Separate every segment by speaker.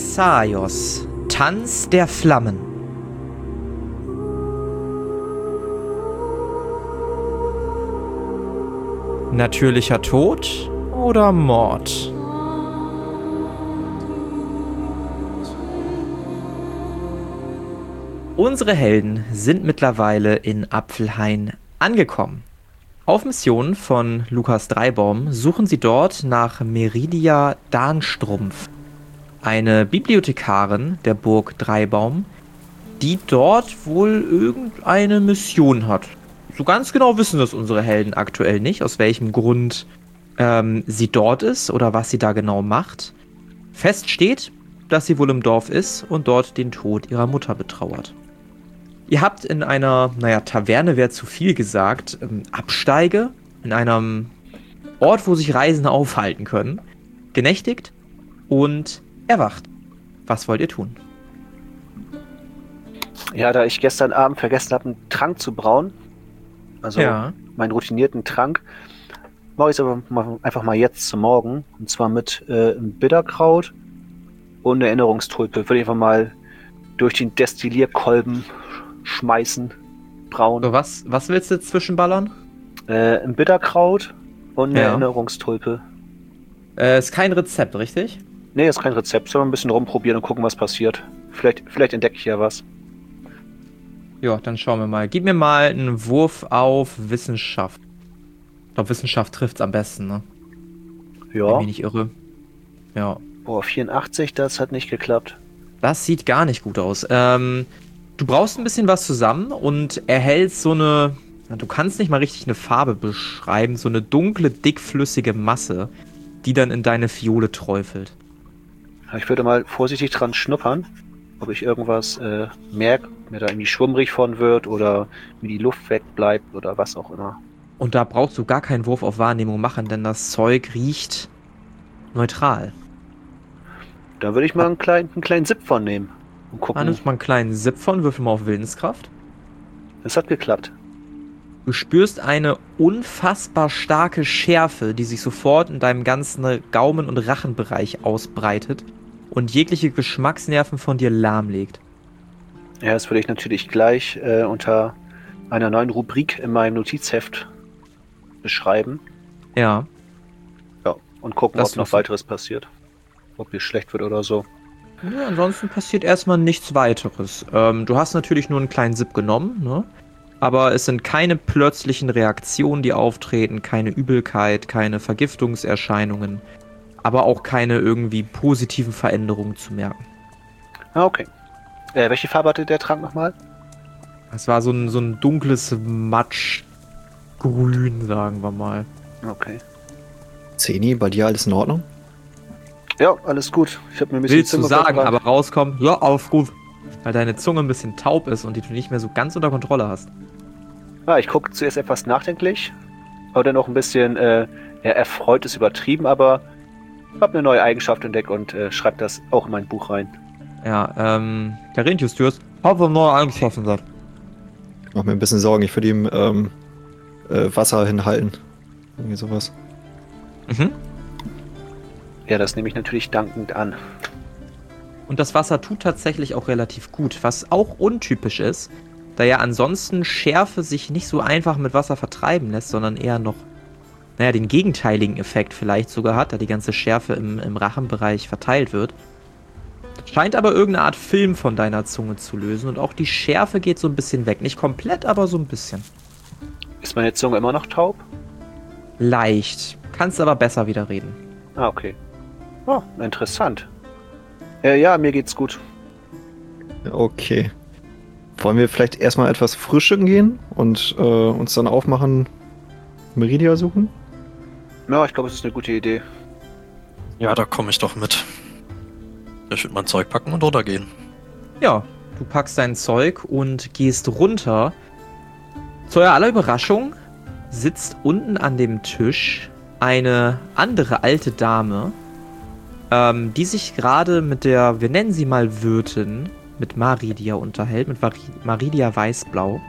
Speaker 1: Thessaios, Tanz der Flammen. Natürlicher Tod oder Mord? Unsere Helden sind mittlerweile in Apfelhain angekommen. Auf Mission von Lukas Dreibaum suchen sie dort nach Meridia Dahnstrumpf, eine Bibliothekarin der Burg Dreibaum, die dort wohl irgendeine Mission hat. So ganz genau wissen das unsere Helden aktuell nicht, aus welchem Grund sie dort ist oder was sie da genau macht. Fest steht, dass sie wohl im Dorf ist und dort den Tod ihrer Mutter betrauert. Ihr habt in einer, Taverne wäre zu viel gesagt, Absteige, in einem Ort, wo sich Reisende aufhalten können, genächtigt und erwacht. Was wollt ihr tun?
Speaker 2: Ja, da ich gestern Abend vergessen habe, einen Trank zu brauen, also meinen routinierten Trank, mache ich es aber einfach mal jetzt zum Morgen. Und zwar mit einem Bitterkraut und einer Erinnerungstulpe. Würde ich einfach mal durch den Destillierkolben schmeißen, brauen.
Speaker 1: So, was willst du zwischenballern?
Speaker 2: Ein Bitterkraut und eine Erinnerungstulpe.
Speaker 1: Ist kein Rezept, richtig?
Speaker 2: Nee, ist kein Rezept. Sollen wir ein bisschen rumprobieren und gucken, was passiert. Vielleicht entdecke ich ja was.
Speaker 1: Ja, dann schauen wir mal. Gib mir mal einen Wurf auf Wissenschaft. Ich glaube, Wissenschaft trifft's am besten, ne?
Speaker 2: Ja.
Speaker 1: Wenn ich mich nicht irre. Ja.
Speaker 2: Boah, 84, das hat nicht geklappt.
Speaker 1: Das sieht gar nicht gut aus. Du brauchst ein bisschen was zusammen und erhältst so eine, du kannst nicht mal richtig eine Farbe beschreiben, so eine dunkle, dickflüssige Masse, die dann in deine Fiole träufelt.
Speaker 2: Ich würde mal vorsichtig dran schnuppern, ob ich irgendwas merke, mir da irgendwie schwummrig von wird oder mir die Luft wegbleibt oder was auch immer.
Speaker 1: Und da brauchst du gar keinen Wurf auf Wahrnehmung machen, denn das Zeug riecht neutral.
Speaker 2: Da würde ich mal einen kleinen Sip von nehmen und gucken.
Speaker 1: Da nimmst mal einen kleinen Sip von, würfel mal auf Willenskraft.
Speaker 2: Es hat geklappt.
Speaker 1: Du spürst eine unfassbar starke Schärfe, die sich sofort in deinem ganzen Gaumen- und Rachenbereich ausbreitet und jegliche Geschmacksnerven von dir lahmlegt.
Speaker 2: Ja, das würde ich natürlich gleich unter einer neuen Rubrik in meinem Notizheft beschreiben.
Speaker 1: Ja.
Speaker 2: Ja, und gucken, ob noch weiteres passiert. Ob mir schlecht wird oder so.
Speaker 1: Ja, ansonsten passiert erstmal nichts weiteres. Du hast natürlich nur einen kleinen Sip genommen, ne? Aber es sind keine plötzlichen Reaktionen, die auftreten, keine Übelkeit, keine Vergiftungserscheinungen, aber auch keine irgendwie positiven Veränderungen zu merken.
Speaker 2: Ah, okay. Welche Farbe hatte der Trank nochmal?
Speaker 1: Es war so ein dunkles Matschgrün, sagen wir mal.
Speaker 2: Okay.
Speaker 3: Zeni, bei dir alles in Ordnung?
Speaker 2: Ja, alles gut. Ich habe mir ein bisschen
Speaker 1: Willst du sagen, aber rauskommt, ja, alles gut. Weil deine Zunge ein bisschen taub ist und die du nicht mehr so ganz unter Kontrolle hast.
Speaker 2: Ja, ich gucke zuerst etwas nachdenklich, aber dann auch ein bisschen erfreut ist übertrieben, aber habe eine neue Eigenschaft entdeckt und schreibe das auch in mein Buch rein.
Speaker 1: Ja, Carinthius, du hast eine neue Eigenschaft gesagt.
Speaker 3: Ich mach mir ein bisschen Sorgen, ich würde ihm Wasser hinhalten. Irgendwie sowas.
Speaker 1: Mhm.
Speaker 2: Ja, das nehme ich natürlich dankend an.
Speaker 1: Und das Wasser tut tatsächlich auch relativ gut, was auch untypisch ist, da ja ansonsten Schärfe sich nicht so einfach mit Wasser vertreiben lässt, sondern eher noch, den gegenteiligen Effekt vielleicht sogar hat, da die ganze Schärfe im Rachenbereich verteilt wird. Das scheint aber irgendeine Art Film von deiner Zunge zu lösen und auch die Schärfe geht so ein bisschen weg. Nicht komplett, aber so ein bisschen.
Speaker 2: Ist meine Zunge immer noch taub?
Speaker 1: Leicht. Kannst aber besser wieder reden.
Speaker 2: Ah, okay. Oh, interessant. Ja, mir geht's gut.
Speaker 3: Okay. Wollen wir vielleicht erstmal etwas frischen gehen und uns dann aufmachen, Meridia suchen?
Speaker 2: Ja, ich glaube, es ist eine gute Idee.
Speaker 4: Ja, da komme ich doch mit. Ich würde mein Zeug packen und runtergehen.
Speaker 1: Ja, du packst dein Zeug und gehst runter. Zu eurer aller Überraschung sitzt unten an dem Tisch eine andere alte Dame, die sich gerade mit der, wir nennen sie mal Wirtin, mit Meridia unterhält, mit Meridia Weißblau.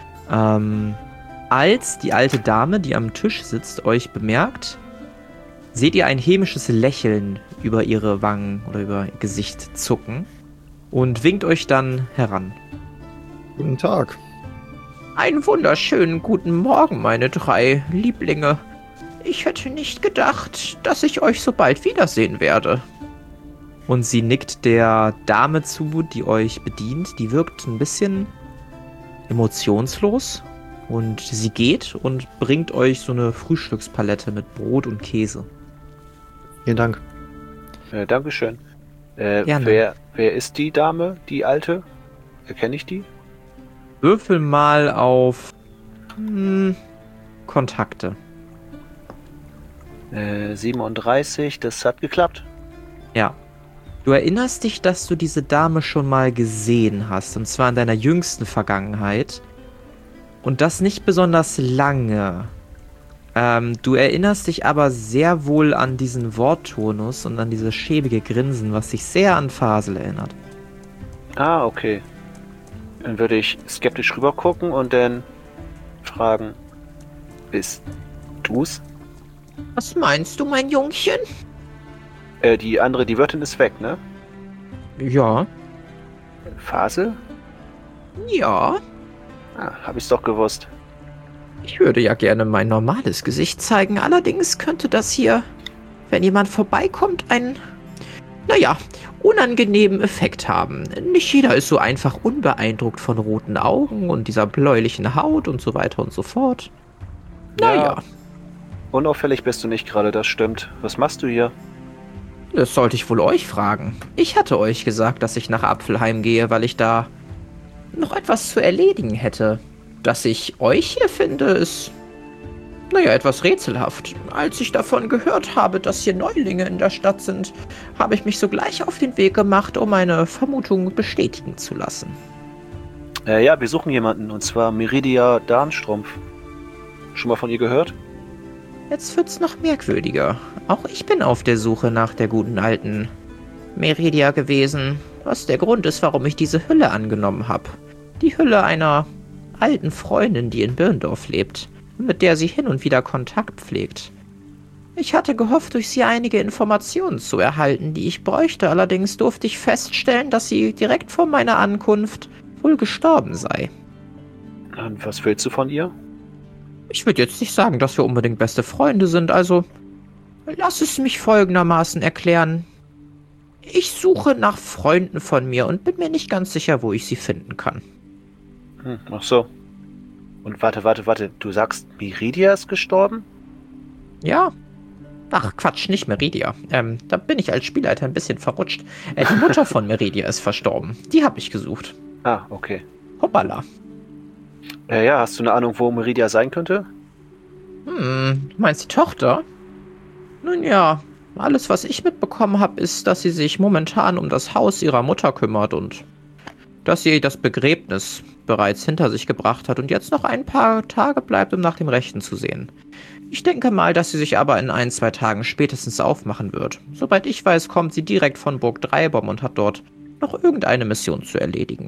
Speaker 1: Als die alte Dame, die am Tisch sitzt, euch bemerkt, seht ihr ein hämisches Lächeln über ihre Wangen oder über ihr Gesicht zucken und winkt euch dann heran.
Speaker 3: Guten Tag.
Speaker 1: Einen wunderschönen guten Morgen, meine 3 Lieblinge. Ich hätte nicht gedacht, dass ich euch so bald wiedersehen werde. Und sie nickt der Dame zu, die euch bedient. Die wirkt ein bisschen emotionslos. Und sie geht und bringt euch so eine Frühstückspalette mit Brot und Käse.
Speaker 3: Vielen Dank.
Speaker 2: Dankeschön.
Speaker 1: Gerne.
Speaker 2: Wer ist die Dame, die alte? Erkenne ich die?
Speaker 1: Würfel mal auf Kontakte.
Speaker 2: 37, das hat geklappt.
Speaker 1: Ja. Du erinnerst dich, dass du diese Dame schon mal gesehen hast. Und zwar in deiner jüngsten Vergangenheit. Und das nicht besonders lange. Du erinnerst dich aber sehr wohl an diesen Wortturnus und an dieses schäbige Grinsen, was sich sehr an Fasel erinnert.
Speaker 2: Ah, okay. Dann würde ich skeptisch rüber gucken und dann fragen, bist du's?
Speaker 1: Was meinst du, mein Jungchen?
Speaker 2: Die Wirtin ist weg, ne?
Speaker 1: Ja.
Speaker 2: Phase?
Speaker 1: Ja.
Speaker 2: Ah, hab ich's doch gewusst.
Speaker 1: Ich würde ja gerne mein normales Gesicht zeigen, allerdings könnte das hier, wenn jemand vorbeikommt, einen, unangenehmen Effekt haben. Nicht jeder ist so einfach unbeeindruckt von roten Augen und dieser bläulichen Haut und so weiter und so fort.
Speaker 2: Ja. Unauffällig bist du nicht gerade, das stimmt. Was machst du hier?
Speaker 1: Das sollte ich wohl euch fragen. Ich hatte euch gesagt, dass ich nach Apfelheim gehe, weil ich da noch etwas zu erledigen hätte. Dass ich euch hier finde, ist, etwas rätselhaft. Als ich davon gehört habe, dass hier Neulinge in der Stadt sind, habe ich mich sogleich auf den Weg gemacht, um meine Vermutung bestätigen zu lassen.
Speaker 2: Ja, wir suchen jemanden, und zwar Meridia Darnstrumpf. Schon mal von ihr gehört?
Speaker 1: Jetzt wird's noch merkwürdiger. Auch ich bin auf der Suche nach der guten alten Meridia gewesen, was der Grund ist, warum ich diese Hülle angenommen habe. Die Hülle einer alten Freundin, die in Birndorf lebt, mit der sie hin und wieder Kontakt pflegt. Ich hatte gehofft, durch sie einige Informationen zu erhalten, die ich bräuchte, allerdings durfte ich feststellen, dass sie direkt vor meiner Ankunft wohl gestorben sei.
Speaker 2: Und was willst du von ihr?
Speaker 1: Ich würde jetzt nicht sagen, dass wir unbedingt beste Freunde sind, also lass es mich folgendermaßen erklären. Ich suche nach Freunden von mir und bin mir nicht ganz sicher, wo ich sie finden kann.
Speaker 2: Ach so. Und warte. Du sagst, Meridia ist gestorben?
Speaker 1: Ja. Ach, Quatsch, nicht Meridia. Da bin ich als Spielleiter ein bisschen verrutscht. Die Mutter von Meridia ist verstorben. Die habe ich gesucht.
Speaker 2: Ah, okay.
Speaker 1: Hoppala.
Speaker 2: Ja, hast du eine Ahnung, wo Meridia sein könnte?
Speaker 1: Du meinst die Tochter? Nun ja, alles, was ich mitbekommen habe, ist, dass sie sich momentan um das Haus ihrer Mutter kümmert und dass sie das Begräbnis bereits hinter sich gebracht hat und jetzt noch ein paar Tage bleibt, um nach dem Rechten zu sehen. Ich denke mal, dass sie sich aber in 1-2 Tagen spätestens aufmachen wird. Soweit ich weiß, kommt sie direkt von Burg Dreibaum und hat dort noch irgendeine Mission zu erledigen.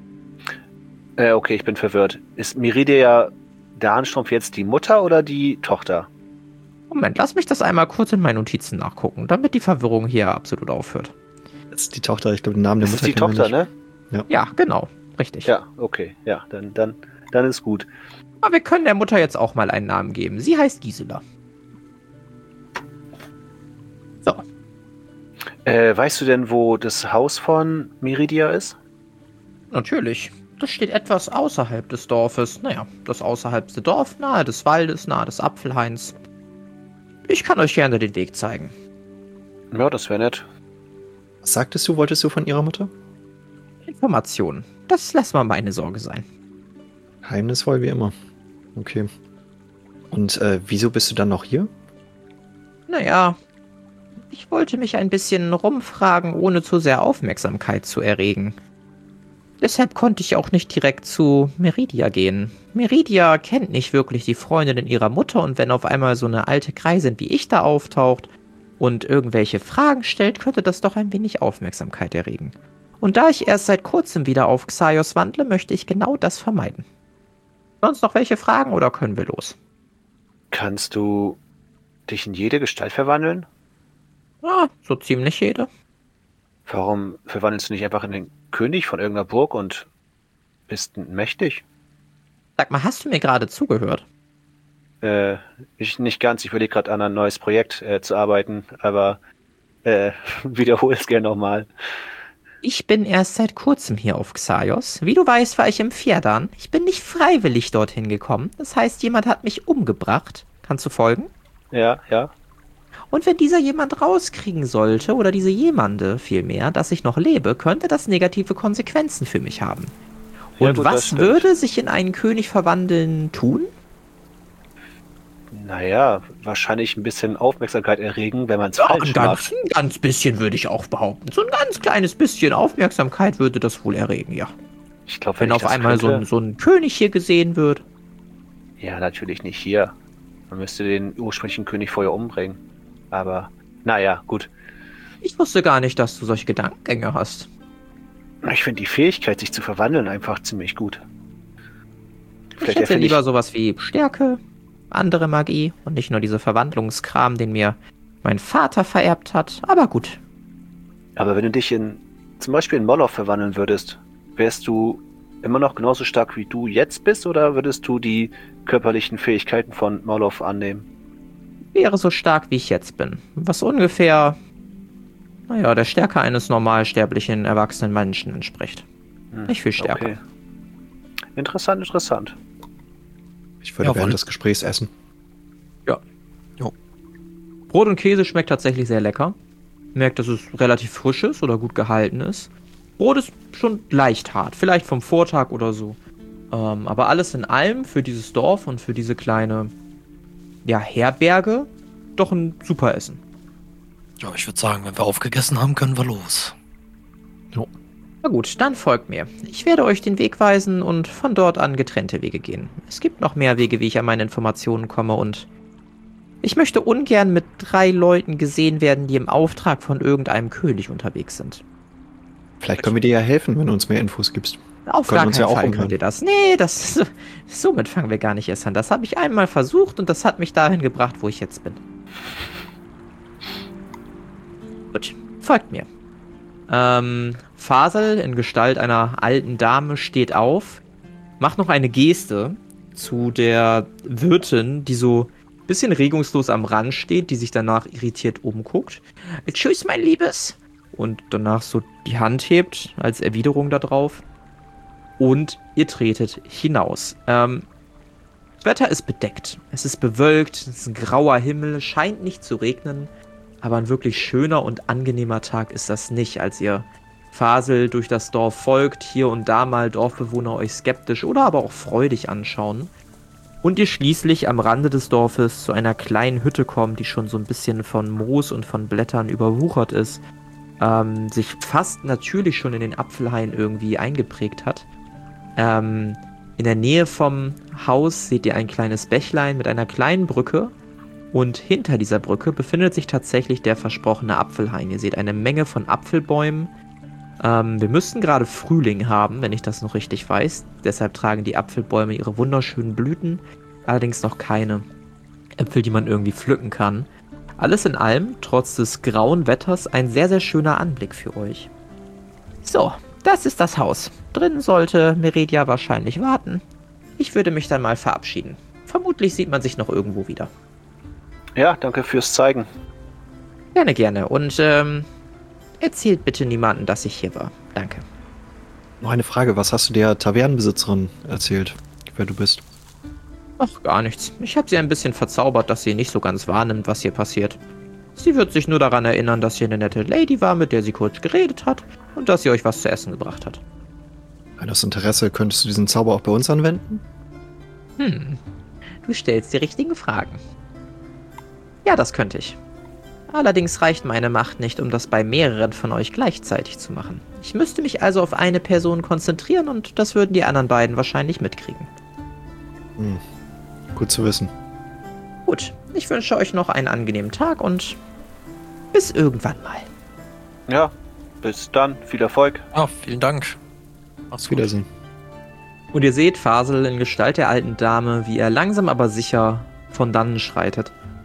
Speaker 2: Okay, ich bin verwirrt. Ist Meridia Darnstrumpf jetzt die Mutter oder die Tochter?
Speaker 1: Moment, lass mich das einmal kurz in meinen Notizen nachgucken, damit die Verwirrung hier absolut aufhört.
Speaker 3: Das ist die Tochter, ich glaube, den Namen der
Speaker 2: Das
Speaker 3: Mutter
Speaker 2: ist die Tochter, ne?
Speaker 1: Ja, genau. Richtig.
Speaker 2: Ja, okay. Ja, dann ist gut.
Speaker 1: Aber wir können der Mutter jetzt auch mal einen Namen geben. Sie heißt Gisela. So.
Speaker 2: Weißt du denn, wo das Haus von Meridia ist?
Speaker 1: Natürlich. Das steht etwas außerhalb des Dorfes. Das außerhalbste Dorf, nahe des Waldes, nahe des Apfelhains. Ich kann euch gerne den Weg zeigen.
Speaker 2: Ja, das wäre nett.
Speaker 3: Was sagtest du, wolltest du von ihrer Mutter?
Speaker 1: Informationen. Das lässt mal meine Sorge sein.
Speaker 3: Geheimnisvoll wie immer. Okay. Und wieso bist du dann noch hier?
Speaker 1: Ich wollte mich ein bisschen rumfragen, ohne zu sehr Aufmerksamkeit zu erregen. Deshalb konnte ich auch nicht direkt zu Meridia gehen. Meridia kennt nicht wirklich die Freundin ihrer Mutter und wenn auf einmal so eine alte Greisin wie ich da auftaucht und irgendwelche Fragen stellt, könnte das doch ein wenig Aufmerksamkeit erregen. Und da ich erst seit kurzem wieder auf Xaios wandle, möchte ich genau das vermeiden. Sonst noch welche Fragen oder können wir los?
Speaker 2: Kannst du dich in jede Gestalt verwandeln?
Speaker 1: Ja, so ziemlich jede.
Speaker 2: Warum verwandelst du nicht einfach in den König von irgendeiner Burg und bist mächtig?
Speaker 1: Sag mal, hast du mir gerade zugehört?
Speaker 2: Ich nicht ganz. Ich überlege gerade an ein neues Projekt zu arbeiten, aber wiederhole es gerne nochmal.
Speaker 1: Ich bin erst seit kurzem hier auf Xaios. Wie du weißt, war ich im Fjerdan. Ich bin nicht freiwillig dorthin gekommen. Das heißt, jemand hat mich umgebracht. Kannst du folgen?
Speaker 2: Ja, ja.
Speaker 1: Und wenn dieser jemand rauskriegen sollte, oder diese jemande vielmehr, dass ich noch lebe, könnte das negative Konsequenzen für mich haben.
Speaker 2: Ja,
Speaker 1: Und
Speaker 2: gut, das
Speaker 1: was
Speaker 2: stimmt.
Speaker 1: würde sich in einen König verwandeln tun?
Speaker 2: Naja, wahrscheinlich ein bisschen Aufmerksamkeit erregen, wenn man es falsch macht.
Speaker 1: Ein ganz bisschen würde ich auch behaupten. So ein ganz kleines bisschen Aufmerksamkeit würde das wohl erregen, ja.
Speaker 2: Ich glaube,
Speaker 1: Wenn
Speaker 2: ich
Speaker 1: auf
Speaker 2: das
Speaker 1: einmal
Speaker 2: könnte,
Speaker 1: so ein König hier gesehen wird.
Speaker 2: Ja, natürlich nicht hier. Man müsste den ursprünglichen König vorher umbringen. Aber, naja, gut.
Speaker 1: Ich wusste gar nicht, dass du solche Gedankengänge hast.
Speaker 2: Ich finde die Fähigkeit, sich zu verwandeln, einfach ziemlich gut.
Speaker 1: Ich hätte lieber sowas wie Stärke, andere Magie und nicht nur diese Verwandlungskram, den mir mein Vater vererbt hat. Aber gut.
Speaker 2: Aber wenn du dich zum Beispiel in Moloch verwandeln würdest, wärst du immer noch genauso stark, wie du jetzt bist, oder würdest du die körperlichen Fähigkeiten von Moloch annehmen?
Speaker 1: Wäre so stark, wie ich jetzt bin. Was ungefähr, naja, der Stärke eines normalsterblichen, erwachsenen Menschen entspricht. Nicht viel stärker.
Speaker 2: Okay. Interessant, interessant.
Speaker 3: Ich würde während des Gesprächs essen.
Speaker 1: Ja. Jo. Brot und Käse schmeckt tatsächlich sehr lecker. Merkt, dass es relativ frisch ist oder gut gehalten ist. Brot ist schon leicht hart, vielleicht vom Vortag oder so. Aber alles in allem für dieses Dorf und für diese kleine, ja, Herberge doch ein super Essen.
Speaker 4: Ja, ich würde sagen, wenn wir aufgegessen haben, können wir los.
Speaker 3: Jo.
Speaker 1: Na gut, dann folgt mir. Ich werde euch den Weg weisen und von dort an getrennte Wege gehen. Es gibt noch mehr Wege, wie ich an meine Informationen komme, und ich möchte ungern mit 3 Leuten gesehen werden, die im Auftrag von irgendeinem König unterwegs sind.
Speaker 3: Vielleicht können wir dir ja helfen, wenn du uns mehr Infos gibst.
Speaker 1: Auf
Speaker 3: Können
Speaker 1: gar
Speaker 3: uns
Speaker 1: keinen
Speaker 3: ja auch
Speaker 1: Fall
Speaker 3: umhören.
Speaker 1: könnt ihr das. Nee, somit fangen wir gar nicht erst an. Das habe ich einmal versucht und das hat mich dahin gebracht, wo ich jetzt bin. Gut, folgt mir. Fasel in Gestalt einer alten Dame steht auf, macht noch eine Geste zu der Wirtin, die so ein bisschen regungslos am Rand steht, die sich danach irritiert umguckt. Tschüss, mein Liebes. Und danach so die Hand hebt als Erwiderung darauf. Und ihr tretet hinaus. Das Wetter ist bedeckt. Es ist bewölkt, es ist ein grauer Himmel, scheint nicht zu regnen. Aber ein wirklich schöner und angenehmer Tag ist das nicht, als ihr Fasel durch das Dorf folgt, hier und da mal Dorfbewohner euch skeptisch oder aber auch freudig anschauen. Und ihr schließlich am Rande des Dorfes zu einer kleinen Hütte kommt, die schon so ein bisschen von Moos und von Blättern überwuchert ist, sich fast natürlich schon in den Apfelhain irgendwie eingeprägt hat. In der Nähe vom Haus seht ihr ein kleines Bächlein mit einer kleinen Brücke. Und hinter dieser Brücke befindet sich tatsächlich der versprochene Apfelhain. Ihr seht eine Menge von Apfelbäumen. Wir müssten gerade Frühling haben, wenn ich das noch richtig weiß. Deshalb tragen die Apfelbäume ihre wunderschönen Blüten. Allerdings noch keine Äpfel, die man irgendwie pflücken kann. Alles in allem, trotz des grauen Wetters, ein sehr, sehr schöner Anblick für euch. So, das ist das Haus. Drin sollte Meridia wahrscheinlich warten. Ich würde mich dann mal verabschieden. Vermutlich sieht man sich noch irgendwo wieder.
Speaker 2: Ja, danke fürs Zeigen.
Speaker 1: Gerne, gerne. Und erzählt bitte niemandem, dass ich hier war. Danke.
Speaker 3: Noch eine Frage, was hast du der Tavernenbesitzerin erzählt, wer du bist?
Speaker 1: Ach, gar nichts. Ich habe sie ein bisschen verzaubert, dass sie nicht so ganz wahrnimmt, was hier passiert. Sie wird sich nur daran erinnern, dass hier eine nette Lady war, mit der sie kurz geredet hat und dass sie euch was zu essen gebracht hat.
Speaker 3: Wenn aus Interesse, könntest du diesen Zauber auch bei uns anwenden?
Speaker 1: Du stellst die richtigen Fragen. Ja, das könnte ich. Allerdings reicht meine Macht nicht, um das bei mehreren von euch gleichzeitig zu machen. Ich müsste mich also auf eine Person konzentrieren und das würden die anderen beiden wahrscheinlich mitkriegen.
Speaker 3: Gut zu wissen.
Speaker 1: Gut, ich wünsche euch noch einen angenehmen Tag und bis irgendwann mal.
Speaker 2: Ja, bis dann. Viel Erfolg.
Speaker 4: Ja, vielen Dank. Mach's gut.
Speaker 3: Wiedersehen.
Speaker 1: Und ihr seht Fasel in Gestalt der alten Dame, wie er langsam aber sicher von dannen schreitet.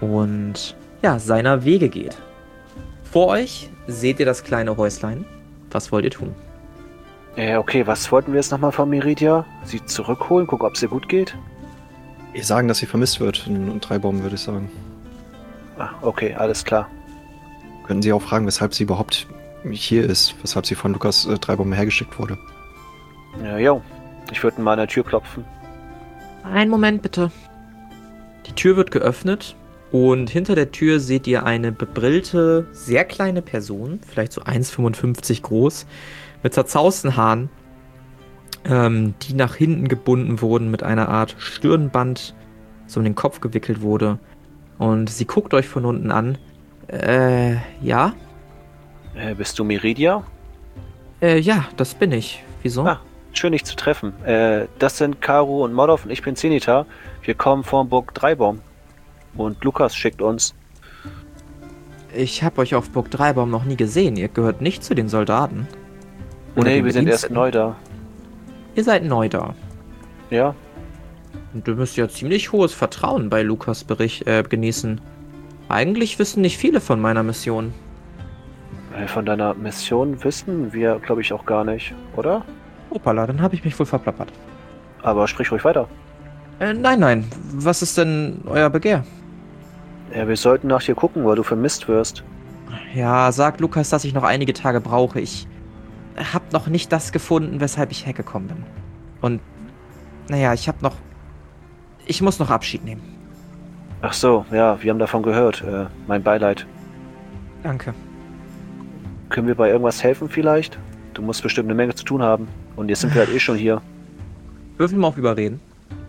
Speaker 1: und ja, seiner Wege geht. Vor euch seht ihr das kleine Häuslein. Was wollt ihr tun?
Speaker 2: Okay, was wollten wir jetzt nochmal von Meridia? Sie zurückholen, gucken, ob es ihr gut geht?
Speaker 3: Wir sagen, dass sie vermisst wird in Dreibaum, würde ich sagen.
Speaker 2: Okay, alles klar.
Speaker 3: Können Sie auch fragen, weshalb sie überhaupt hier ist, weshalb sie von Lukas Dreibaum hergeschickt wurde.
Speaker 2: Jo, ich würde mal an der Tür klopfen.
Speaker 1: Einen Moment bitte. Die Tür wird geöffnet und hinter der Tür seht ihr eine bebrillte, sehr kleine Person, vielleicht so 1,55 groß, mit zerzausten Haaren, die nach hinten gebunden wurden mit einer Art Stirnband, so um den Kopf gewickelt wurde. Und sie guckt euch von unten an. Ja?
Speaker 2: Bist du Meridia?
Speaker 1: Ja, das bin ich. Wieso?
Speaker 2: Schön, dich zu treffen. Das sind Karu und Modov und ich bin Zenita. Wir kommen von Burg Dreibaum. Und Lukas schickt uns.
Speaker 1: Ich habe euch auf Burg Dreibaum noch nie gesehen. Ihr gehört nicht zu den Soldaten.
Speaker 2: Nee, wir sind erst neu da.
Speaker 1: Ihr seid neu da.
Speaker 2: Ja.
Speaker 1: Und du müsst ja ziemlich hohes Vertrauen bei Lukas genießen. Eigentlich wissen nicht viele von meiner Mission.
Speaker 2: Von deiner Mission wissen wir, glaube ich, auch gar nicht, oder?
Speaker 1: Opala, dann habe ich mich wohl verplappert.
Speaker 2: Aber sprich ruhig weiter.
Speaker 1: Nein. Was ist denn euer Begehr?
Speaker 2: Ja, wir sollten nach dir gucken, weil du vermisst wirst.
Speaker 1: Ja, sagt Lukas, dass ich noch einige Tage brauche. Ich habe noch nicht das gefunden, weshalb ich hergekommen bin. Und, naja, ich muss noch Abschied nehmen.
Speaker 2: Ach so, ja, wir haben davon gehört. Mein Beileid.
Speaker 1: Danke.
Speaker 2: Können wir bei irgendwas helfen vielleicht? Du musst bestimmt eine Menge zu tun haben. Und jetzt sind wir halt schon hier.
Speaker 1: Würfel mal auf Überreden.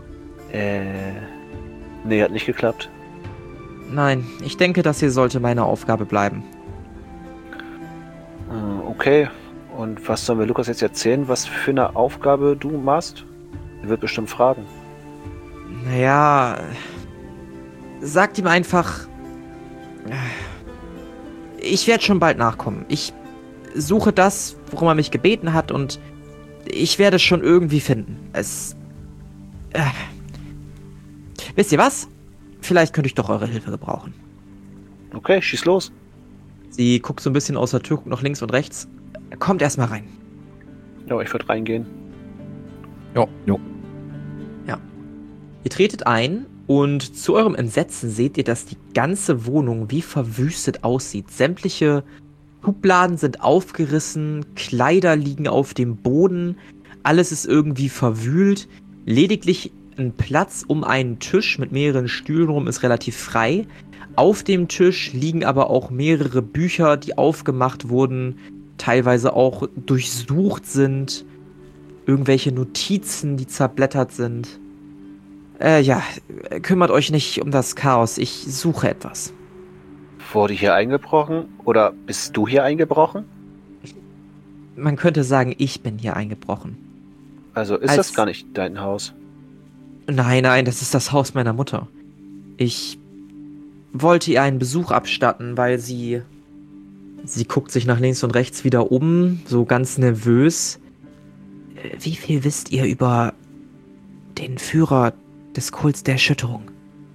Speaker 2: Nee, hat nicht geklappt.
Speaker 1: Nein, ich denke, das hier sollte meine Aufgabe bleiben.
Speaker 2: Okay. Und was sollen wir Lukas jetzt erzählen, was für eine Aufgabe du machst? Er wird bestimmt fragen.
Speaker 1: Naja, sagt ihm einfach, ich werde schon bald nachkommen. Ich suche das, worum er mich gebeten hat, und ich werde es schon irgendwie finden. Wisst ihr was? Vielleicht könnte ich doch eure Hilfe gebrauchen.
Speaker 2: Okay, schieß los.
Speaker 1: Sie guckt so ein bisschen aus der Tür, guckt nach links und rechts. Kommt erstmal rein.
Speaker 2: Ja, ich würde reingehen.
Speaker 3: Jo.
Speaker 1: Ja. Ihr tretet ein und zu eurem Entsetzen seht ihr, dass die ganze Wohnung wie verwüstet aussieht. Sämtliche Schubladen sind aufgerissen, Kleider liegen auf dem Boden, alles ist irgendwie verwühlt. Lediglich ein Platz um einen Tisch mit mehreren Stühlen rum ist relativ frei. Auf dem Tisch liegen aber auch mehrere Bücher, die aufgemacht wurden, teilweise auch durchsucht sind. Irgendwelche Notizen, die zerblättert sind. Kümmert euch nicht um das Chaos. Ich suche etwas.
Speaker 2: Wurde hier eingebrochen? Oder bist du hier eingebrochen?
Speaker 1: Man könnte sagen, ich bin hier eingebrochen.
Speaker 2: Also ist das gar nicht dein Haus?
Speaker 1: Nein, das ist das Haus meiner Mutter. Ich wollte ihr einen Besuch abstatten, weil sie guckt sich nach links und rechts wieder um, so ganz nervös. Wie viel wisst ihr über den Führer des Kults der Erschütterung?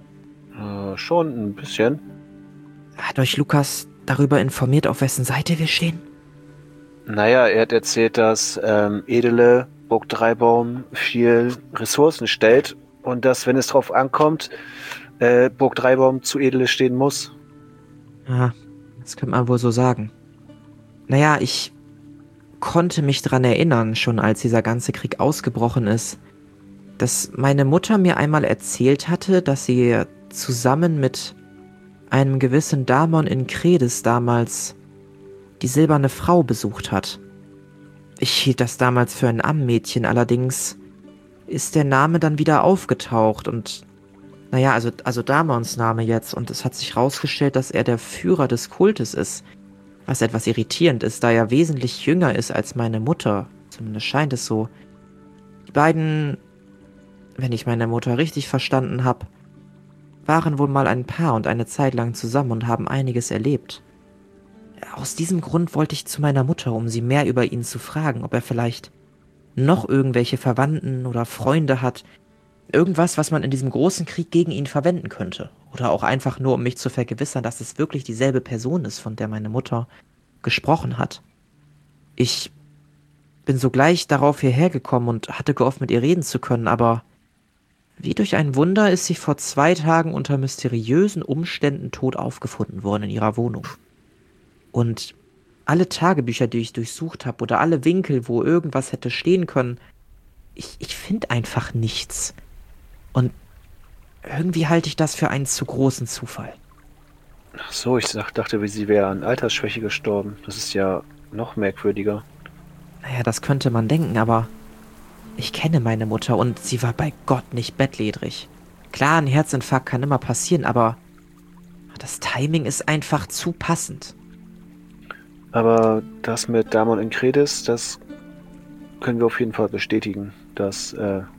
Speaker 2: Schon ein bisschen.
Speaker 1: Hat euch Lukas darüber informiert, auf wessen Seite wir stehen?
Speaker 2: Naja, er hat erzählt, dass Edele Burg Dreibaum viel Ressourcen stellt und dass, wenn es drauf ankommt, Burg Dreibaum zu Edele stehen muss.
Speaker 1: Ja, das könnte man wohl so sagen. Naja, ich konnte mich dran erinnern, schon als dieser ganze Krieg ausgebrochen ist, dass meine Mutter mir einmal erzählt hatte, dass sie zusammen mit einem gewissen Damon in Kredes damals die Silberne Frau besucht hat. Ich hielt das damals für ein Ammenmädchen, allerdings ist der Name dann wieder aufgetaucht und naja, also Damons Name jetzt, und es hat sich rausgestellt, dass er der Führer des Kultes ist, was etwas irritierend ist, da er wesentlich jünger ist als meine Mutter, zumindest scheint es so. Die beiden, wenn ich meine Mutter richtig verstanden habe, waren wohl mal ein Paar und eine Zeit lang zusammen und haben einiges erlebt. Aus diesem Grund wollte ich zu meiner Mutter, um sie mehr über ihn zu fragen, ob er vielleicht noch irgendwelche Verwandten oder Freunde hat, Irgendwas, was man in diesem großen Krieg gegen ihn verwenden könnte. Oder auch einfach nur, um mich zu vergewissern, dass es wirklich dieselbe Person ist, von der meine Mutter gesprochen hat. Ich bin sogleich darauf hierher gekommen und hatte gehofft, mit ihr reden zu können, aber wie durch ein Wunder ist sie vor 2 Tagen unter mysteriösen Umständen tot aufgefunden worden in ihrer Wohnung. Und alle Tagebücher, die ich durchsucht habe, oder alle Winkel, wo irgendwas hätte stehen können, ich finde einfach nichts. Und irgendwie halte ich das für einen zu großen Zufall.
Speaker 2: Ach so, ich dachte, sie wäre an Altersschwäche gestorben. Das ist ja noch merkwürdiger.
Speaker 1: Naja, das könnte man denken, aber ich kenne meine Mutter und sie war bei Gott nicht bettlägerig. Klar, ein Herzinfarkt kann immer passieren, aber das Timing ist einfach zu passend.
Speaker 2: Aber das mit Damon Incredis, das können wir auf jeden Fall bestätigen, dass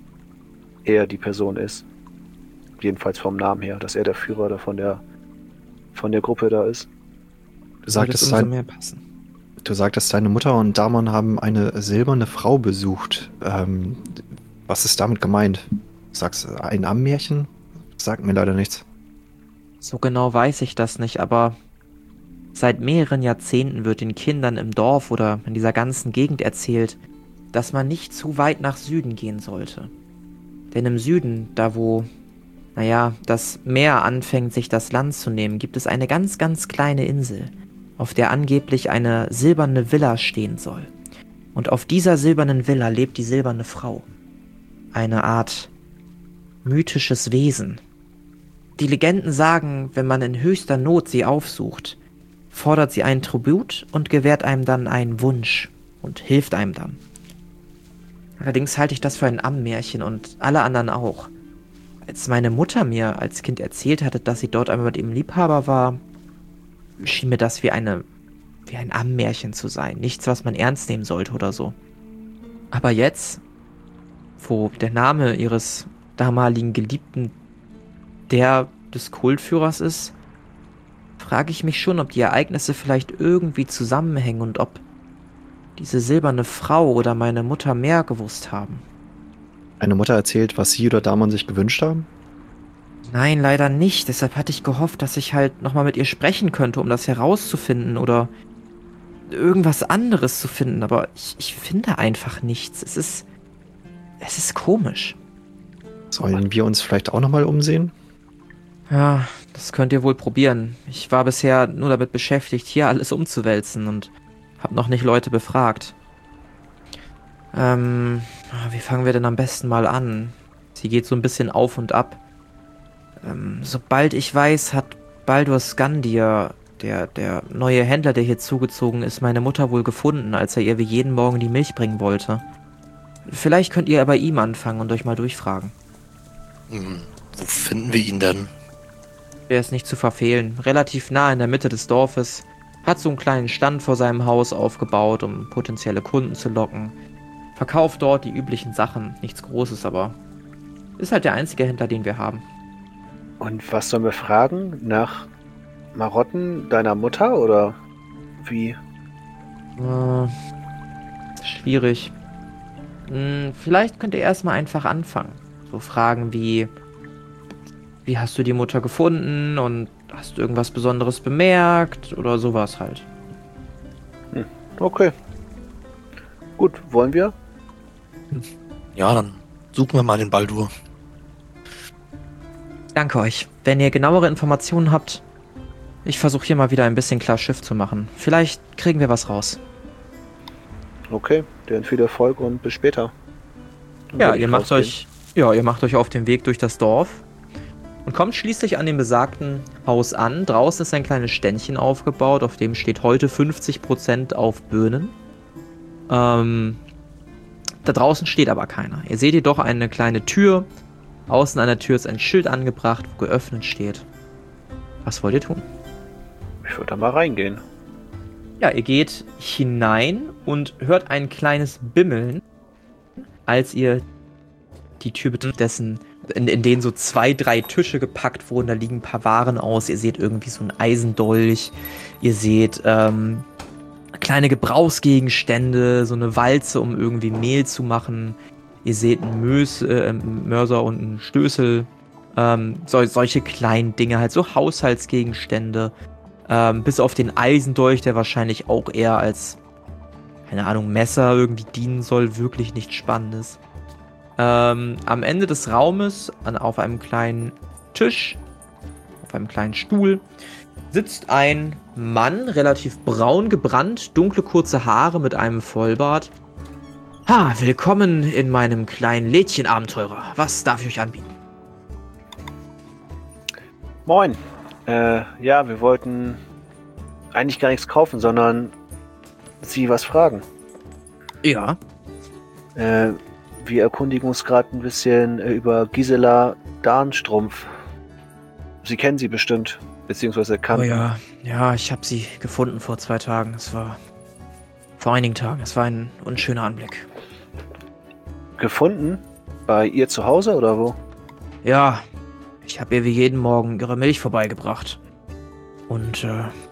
Speaker 2: er die Person ist. Jedenfalls vom Namen her, dass er der Führer da von der Gruppe da ist.
Speaker 3: Du sagtest, deine Mutter und Damon haben eine silberne Frau besucht. Was ist damit gemeint? Sagst du ein Ammenmärchen? Sagt mir leider nichts.
Speaker 1: So genau weiß ich das nicht, aber seit mehreren Jahrzehnten wird den Kindern im Dorf oder in dieser ganzen Gegend erzählt, dass man nicht zu weit nach Süden gehen sollte. Denn im Süden, da wo, das Meer anfängt, sich das Land zu nehmen, gibt es eine ganz, ganz kleine Insel, auf der angeblich eine silberne Villa stehen soll. Und auf dieser silbernen Villa lebt die silberne Frau. Eine Art mythisches Wesen. Die Legenden sagen, wenn man in höchster Not sie aufsucht, fordert sie einen Tribut und gewährt einem dann einen Wunsch und hilft einem dann. Allerdings halte ich das für ein Ammenmärchen und alle anderen auch. Als meine Mutter mir als Kind erzählt hatte, dass sie dort einmal mit ihrem Liebhaber war, schien mir das wie ein Ammenmärchen zu sein. Nichts, was man ernst nehmen sollte oder so. Aber jetzt, wo der Name ihres damaligen Geliebten der des Kultführers ist, frage ich mich schon, ob die Ereignisse vielleicht irgendwie zusammenhängen und ob diese silberne Frau oder meine Mutter mehr gewusst haben.
Speaker 3: Eine Mutter erzählt, was sie oder Damon sich gewünscht haben?
Speaker 1: Nein, leider nicht. Deshalb hatte ich gehofft, dass ich halt nochmal mit ihr sprechen könnte, um das herauszufinden oder irgendwas anderes zu finden. Aber ich finde einfach nichts. Es ist komisch.
Speaker 3: Sollen wir uns vielleicht auch nochmal umsehen?
Speaker 1: Ja, das könnt ihr wohl probieren. Ich war bisher nur damit beschäftigt, hier alles umzuwälzen und hab noch nicht Leute befragt. Wie fangen wir denn am besten mal an? Sie geht so ein bisschen auf und ab. Sobald ich weiß, hat Baldur Skandir, der neue Händler, der hier zugezogen ist, meine Mutter wohl gefunden, als er ihr wie jeden Morgen die Milch bringen wollte. Vielleicht könnt ihr bei ihm anfangen und euch mal durchfragen.
Speaker 4: Wo finden wir ihn denn?
Speaker 1: Er ist nicht zu verfehlen. Relativ nah in der Mitte des Dorfes. Hat so einen kleinen Stand vor seinem Haus aufgebaut, um potenzielle Kunden zu locken. Verkauft dort die üblichen Sachen. Nichts Großes, aber ist halt der einzige Händler, den wir haben.
Speaker 2: Und was sollen wir fragen? Nach Marotten deiner Mutter oder wie?
Speaker 1: Schwierig. Vielleicht könnt ihr erstmal einfach anfangen. So Fragen wie hast du die Mutter gefunden und hast du irgendwas Besonderes bemerkt oder sowas halt.
Speaker 2: Okay. Gut, wollen wir?
Speaker 4: Ja, dann suchen wir mal den Baldur.
Speaker 1: Danke euch. Wenn ihr genauere Informationen habt, ich versuche hier mal wieder ein bisschen klar Schiff zu machen. Vielleicht kriegen wir was raus.
Speaker 2: Okay, dann viel Erfolg und bis später.
Speaker 1: Ja, ihr macht euch auf den Weg durch das Dorf und kommt schließlich an dem besagten Haus an. Draußen ist ein kleines Ständchen aufgebaut, auf dem steht heute 50% auf Böhnen. Da draußen steht aber keiner. Ihr seht jedoch eine kleine Tür. Außen an der Tür ist ein Schild angebracht, wo geöffnet steht. Was wollt ihr tun?
Speaker 2: Ich würde da mal reingehen.
Speaker 1: Ja, ihr geht hinein und hört ein kleines Bimmeln, als ihr die Tür betritt, in denen so 2, 3 Tische gepackt wurden. Da liegen ein paar Waren aus. Ihr seht irgendwie so einen Eisendolch. Ihr seht kleine Gebrauchsgegenstände, so eine Walze, um irgendwie Mehl zu machen. Ihr seht einen Mörser und einen Stößel. Solche kleinen Dinge, halt so Haushaltsgegenstände. Bis auf den Eisendolch, der wahrscheinlich auch eher als, keine Ahnung, Messer irgendwie dienen soll. Wirklich nichts Spannendes. Am Ende des Raumes, auf einem kleinen Tisch, auf einem kleinen Stuhl, sitzt ein Mann, relativ braun gebrannt, dunkle kurze Haare mit einem Vollbart. Willkommen in meinem kleinen Lädchen-Abenteurer. Was darf ich euch anbieten?
Speaker 2: Moin. Ja, wir wollten eigentlich gar nichts kaufen, sondern Sie was fragen.
Speaker 1: Ja.
Speaker 2: Wir erkundigen uns gerade ein bisschen über Gisela Dahnstrumpf. Sie kennen sie bestimmt, beziehungsweise kannten.
Speaker 1: Oh ja, ja, ich habe sie gefunden vor 2 Tagen. Vor einigen Tagen. Es war ein unschöner Anblick.
Speaker 2: Gefunden? Bei ihr zu Hause oder wo?
Speaker 1: Ja, ich habe ihr wie jeden Morgen ihre Milch vorbeigebracht. Und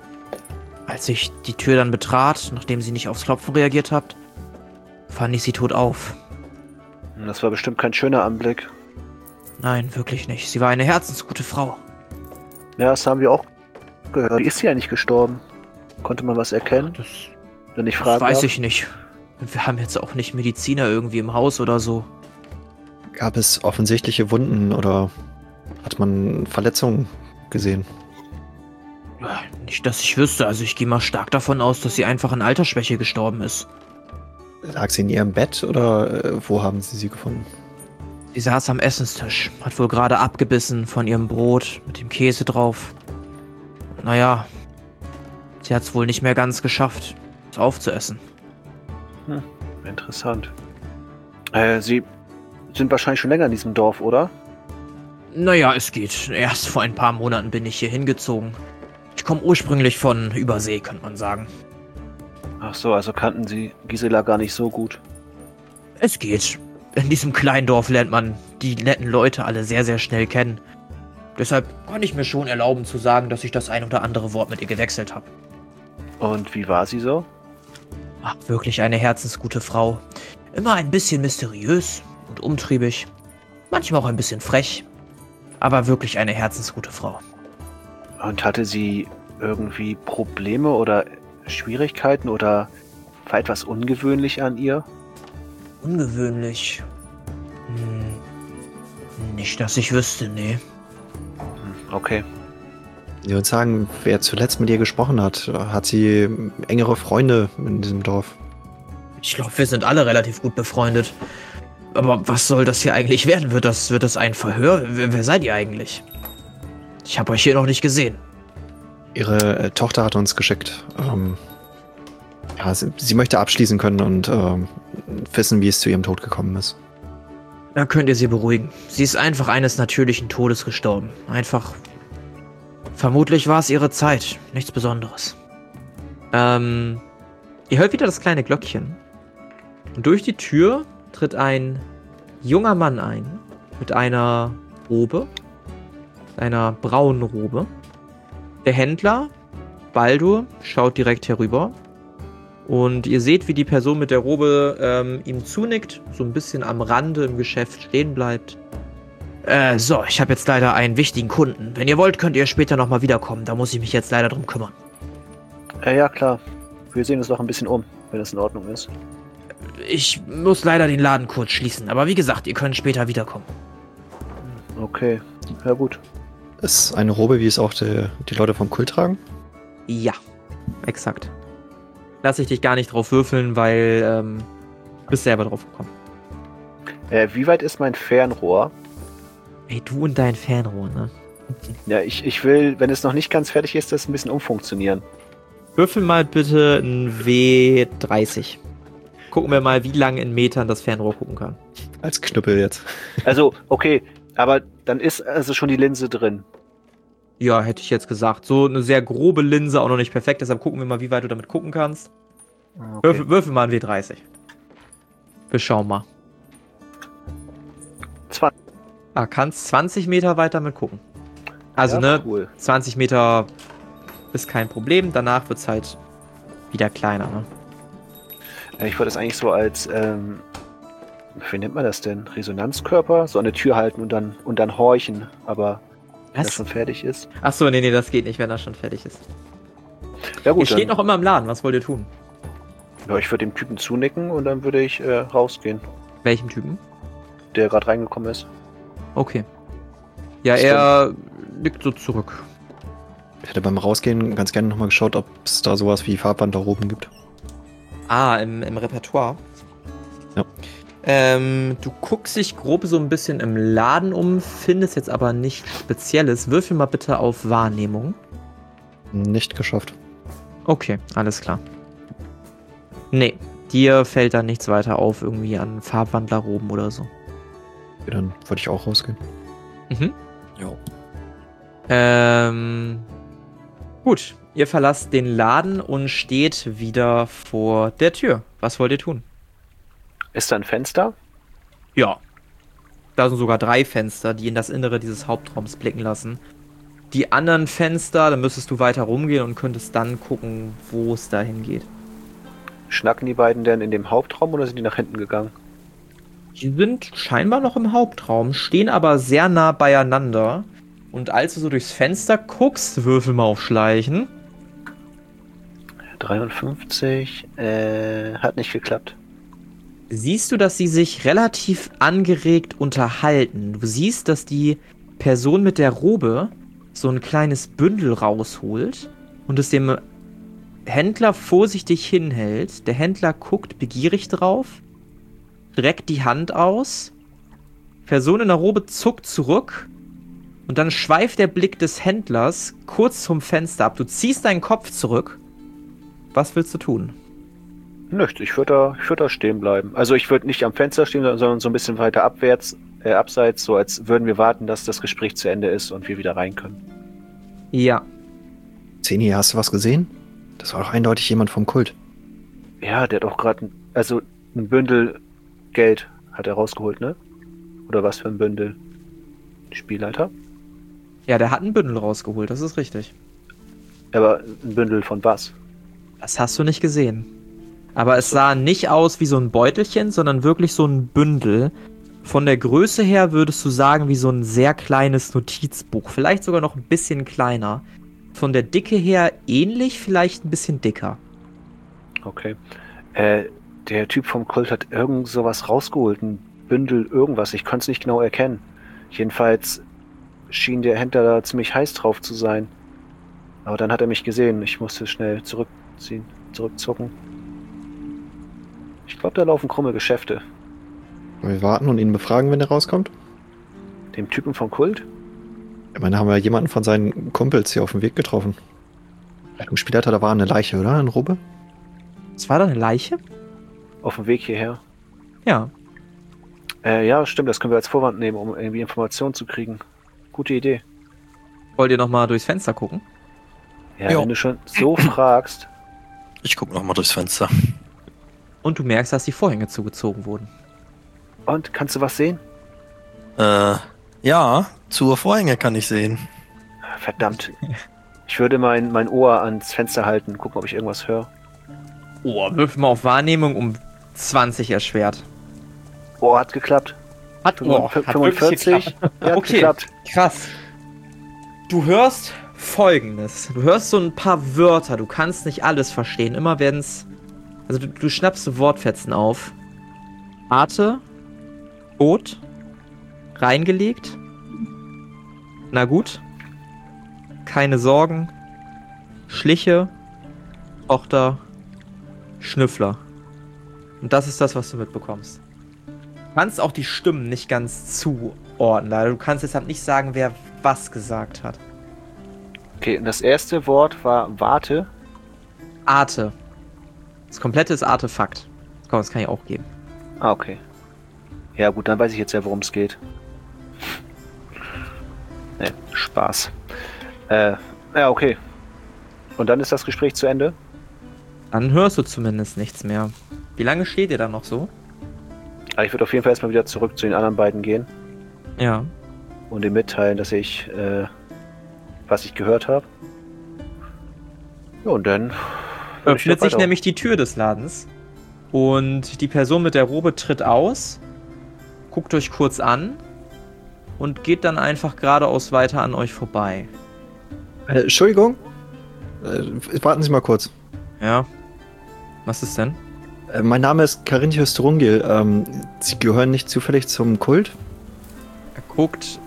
Speaker 1: als ich die Tür dann betrat, nachdem sie nicht aufs Klopfen reagiert hat, fand ich sie tot auf.
Speaker 2: Das war bestimmt kein schöner Anblick.
Speaker 1: Nein, wirklich nicht. Sie war eine herzensgute Frau.
Speaker 2: Ja, das haben wir auch gehört. Wie ist sie eigentlich gestorben? Konnte man was erkennen? Wenn ich fragen
Speaker 1: weiß
Speaker 2: darf?
Speaker 1: ich nicht. Und wir haben jetzt auch nicht Mediziner irgendwie im Haus oder so.
Speaker 3: Gab es offensichtliche Wunden oder hat man Verletzungen gesehen?
Speaker 1: Ja, nicht, dass ich wüsste. Also ich gehe mal stark davon aus, dass sie einfach an Altersschwäche gestorben ist.
Speaker 3: Lag sie in ihrem Bett oder wo haben sie gefunden?
Speaker 1: Sie saß am Essenstisch, hat wohl gerade abgebissen von ihrem Brot mit dem Käse drauf. Naja, sie hat es wohl nicht mehr ganz geschafft, es aufzuessen.
Speaker 2: Interessant. Sie sind wahrscheinlich schon länger in diesem Dorf, oder?
Speaker 1: Naja, es geht. Erst vor ein paar Monaten bin ich hier hingezogen. Ich komme ursprünglich von Übersee, könnte man sagen.
Speaker 2: Ach so, also kannten Sie Gisela gar nicht so gut.
Speaker 1: Es geht. In diesem kleinen Dorf lernt man die netten Leute alle sehr, sehr schnell kennen. Deshalb kann ich mir schon erlauben zu sagen, dass ich das ein oder andere Wort mit ihr gewechselt habe.
Speaker 2: Und wie war sie so?
Speaker 1: Ach, wirklich eine herzensgute Frau. Immer ein bisschen mysteriös und umtriebig. Manchmal auch ein bisschen frech. Aber wirklich eine herzensgute Frau.
Speaker 2: Und hatte sie irgendwie Probleme oder Schwierigkeiten oder war etwas ungewöhnlich an ihr?
Speaker 1: Ungewöhnlich? Nicht, dass ich wüsste, nee.
Speaker 2: Okay.
Speaker 3: Ich würde sagen, wer zuletzt mit ihr gesprochen hat, hat sie engere Freunde in diesem Dorf?
Speaker 1: Ich glaube, wir sind alle relativ gut befreundet. Aber was soll das hier eigentlich werden? Wird das ein Verhör? Wer seid ihr eigentlich? Ich habe euch hier noch nicht gesehen.
Speaker 3: Ihre Tochter hat uns geschickt. Ja, sie möchte abschließen können und wissen, wie es zu ihrem Tod gekommen ist.
Speaker 1: Da könnt ihr sie beruhigen. Sie ist einfach eines natürlichen Todes gestorben. Einfach. Vermutlich war es ihre Zeit. Nichts Besonderes. Ihr hört wieder das kleine Glöckchen. Und durch die Tür tritt ein junger Mann ein. Mit einer Robe. Einer braunen Robe. Der Händler, Baldur, schaut direkt herüber. Und ihr seht, wie die Person mit der Robe ihm zunickt, so ein bisschen am Rande im Geschäft stehen bleibt. So, ich habe jetzt leider einen wichtigen Kunden. Wenn ihr wollt, könnt ihr später nochmal wiederkommen. Da muss ich mich jetzt leider drum kümmern.
Speaker 2: Ja, klar. Wir sehen uns noch ein bisschen um, wenn das in Ordnung ist.
Speaker 1: Ich muss leider den Laden kurz schließen. Aber wie gesagt, ihr könnt später wiederkommen.
Speaker 2: Okay, ja gut.
Speaker 3: Ist eine Robe, wie es auch die Leute vom Kult tragen?
Speaker 1: Ja, exakt. Lass ich dich gar nicht drauf würfeln, weil du bist selber drauf gekommen.
Speaker 2: Wie weit ist mein Fernrohr?
Speaker 1: Ey, du und dein Fernrohr, ne?
Speaker 2: Ja, ich will, wenn es noch nicht ganz fertig ist, das ein bisschen umfunktionieren.
Speaker 1: Würfel mal bitte ein W30. Gucken wir mal, wie lange in Metern das Fernrohr gucken kann.
Speaker 3: Als Knüppel jetzt.
Speaker 2: Also, okay, aber dann ist also schon die Linse drin.
Speaker 1: Ja, hätte ich jetzt gesagt. So eine sehr grobe Linse, auch noch nicht perfekt. Deshalb gucken wir mal, wie weit du damit gucken kannst. Okay. Würfel mal ein W30. Wir schauen mal.
Speaker 2: 20.
Speaker 1: Kannst 20 Meter weiter mit gucken. Also,
Speaker 2: ja, cool.
Speaker 1: 20 Meter ist kein Problem. Danach wird es halt wieder kleiner, ne?
Speaker 2: Ich wollte es eigentlich so als wie nennt man das denn? Resonanzkörper? So eine Tür halten und dann horchen, aber wenn das schon fertig ist.
Speaker 1: Achso, nee, das geht nicht, wenn das schon fertig ist.
Speaker 2: Ja gut,
Speaker 1: ihr steht noch immer im Laden, was wollt ihr tun?
Speaker 2: Ja, ich würde dem Typen zunicken und dann würde ich rausgehen.
Speaker 1: Welchem Typen?
Speaker 2: Der gerade reingekommen ist.
Speaker 1: Okay. Ja, er nickt so zurück.
Speaker 3: Ich hätte beim Rausgehen ganz gerne nochmal geschaut, ob es da sowas wie Farbwandler-Roben gibt.
Speaker 1: Ah, im Repertoire?
Speaker 3: Ja.
Speaker 1: Du guckst dich grob so ein bisschen im Laden um, findest jetzt aber nichts Spezielles. Würfel mal bitte auf Wahrnehmung.
Speaker 3: Nicht geschafft.
Speaker 1: Okay, alles klar. Nee, dir fällt da nichts weiter auf, irgendwie an Farbwandlerroben oder so.
Speaker 3: Okay, dann würde ich auch rausgehen.
Speaker 1: Mhm.
Speaker 4: Jo.
Speaker 1: Gut, ihr verlasst den Laden und steht wieder vor der Tür. Was wollt ihr tun?
Speaker 2: Ist da ein Fenster?
Speaker 1: Ja. Da sind sogar 3 Fenster, die in das Innere dieses Hauptraums blicken lassen. Die anderen Fenster, da müsstest du weiter rumgehen und könntest dann gucken, wo es dahin geht.
Speaker 2: Schnacken die beiden denn in dem Hauptraum oder sind die nach hinten gegangen?
Speaker 1: Die sind scheinbar noch im Hauptraum, stehen aber sehr nah beieinander. Und als du so durchs Fenster guckst, würfel mal auf Schleichen.
Speaker 2: 53, hat nicht geklappt.
Speaker 1: Siehst du, dass sie sich relativ angeregt unterhalten. Du siehst, dass die Person mit der Robe so ein kleines Bündel rausholt und es dem Händler vorsichtig hinhält. Der Händler guckt begierig drauf, streckt die Hand aus. Person in der Robe zuckt zurück und dann schweift der Blick des Händlers kurz zum Fenster ab. Du ziehst deinen Kopf zurück. Was willst du tun?
Speaker 2: Nichts, ich würde da stehen bleiben. Also ich würde nicht am Fenster stehen, sondern so ein bisschen weiter abseits, so als würden wir warten, dass das Gespräch zu Ende ist und wir wieder rein können.
Speaker 1: Ja.
Speaker 3: Zeni, hast du was gesehen? Das war doch eindeutig jemand vom Kult.
Speaker 2: Ja, der hat auch gerade ein Bündel Geld hat er rausgeholt, ne? Oder was für ein Bündel? Spielleiter?
Speaker 1: Ja, der hat ein Bündel rausgeholt, das ist richtig.
Speaker 2: Aber ein Bündel von was?
Speaker 1: Das hast du nicht gesehen. Aber es sah nicht aus wie so ein Beutelchen, sondern wirklich so ein Bündel. Von der Größe her würdest du sagen, wie so ein sehr kleines Notizbuch. Vielleicht sogar noch ein bisschen kleiner. Von der Dicke her ähnlich, vielleicht ein bisschen dicker.
Speaker 2: Okay. Der Typ vom Kult hat irgend sowas rausgeholt. Ein Bündel irgendwas. Ich konnte es nicht genau erkennen. Jedenfalls schien der Händler da ziemlich heiß drauf zu sein. Aber dann hat er mich gesehen. Ich musste schnell zurückzucken. Ich glaube, da laufen krumme Geschäfte.
Speaker 3: Wir warten und ihn befragen, wenn er rauskommt?
Speaker 2: Dem Typen vom Kult?
Speaker 3: Ich meine, da haben wir jemanden von seinen Kumpels hier auf dem Weg getroffen. Im Spielleiter, da war eine Leiche, oder? Eine Robe?
Speaker 1: Es war da eine Leiche?
Speaker 2: Auf dem Weg hierher.
Speaker 1: Ja.
Speaker 2: Ja, stimmt, das können wir als Vorwand nehmen, um irgendwie Informationen zu kriegen. Gute Idee.
Speaker 1: Wollt ihr nochmal durchs Fenster gucken?
Speaker 2: Ja,
Speaker 4: Jo.
Speaker 2: wenn du schon so fragst.
Speaker 4: Ich guck noch mal durchs Fenster.
Speaker 1: Und du merkst, dass die Vorhänge zugezogen wurden.
Speaker 2: Und, kannst du was sehen?
Speaker 4: Ja, zur Vorhänge kann ich sehen.
Speaker 2: Verdammt. Ich würde mein Ohr ans Fenster halten, gucken, ob ich irgendwas höre.
Speaker 1: Oh, würfel mal auf Wahrnehmung um 20 erschwert.
Speaker 2: Oh, hat geklappt.
Speaker 1: Hat
Speaker 2: 45. Ja, hat
Speaker 1: Okay,
Speaker 2: geklappt.
Speaker 1: krass. Du hörst Folgendes. Du hörst so ein paar Wörter. Du kannst nicht alles verstehen. Immer werden's... Also du schnappst so Wortfetzen auf. Arte. Boot. Reingelegt. Na gut. Keine Sorgen. Schliche. Tochter. Schnüffler. Und das ist das, was du mitbekommst. Du kannst auch die Stimmen nicht ganz zuordnen. Leider. Du kannst deshalb nicht sagen, wer was gesagt hat.
Speaker 2: Okay, und das erste Wort war Warte.
Speaker 1: Arte. Das komplette ist Artefakt. Komm, das kann ich auch geben.
Speaker 2: Ah, okay. Ja gut, dann weiß ich jetzt ja, worum es geht. Ne, Spaß. Ja, okay. Und dann ist das Gespräch zu Ende?
Speaker 1: Dann hörst du zumindest nichts mehr. Wie lange steht ihr da noch so?
Speaker 2: Aber ich würde auf jeden Fall erstmal wieder zurück zu den anderen beiden gehen
Speaker 1: Ja.
Speaker 2: und denen mitteilen, dass ich, was ich gehört habe. Ja, und dann
Speaker 1: Öffnet sich nämlich die Tür des Ladens und die Person mit der Robe tritt aus guckt euch kurz an und geht dann einfach geradeaus weiter an euch vorbei.
Speaker 3: Entschuldigung? Warten Sie mal kurz.
Speaker 1: Ja. Was ist denn?
Speaker 3: Mein Name ist Carinthius Drungil. Sie gehören nicht zufällig zum Kult?
Speaker 1: Er guckt,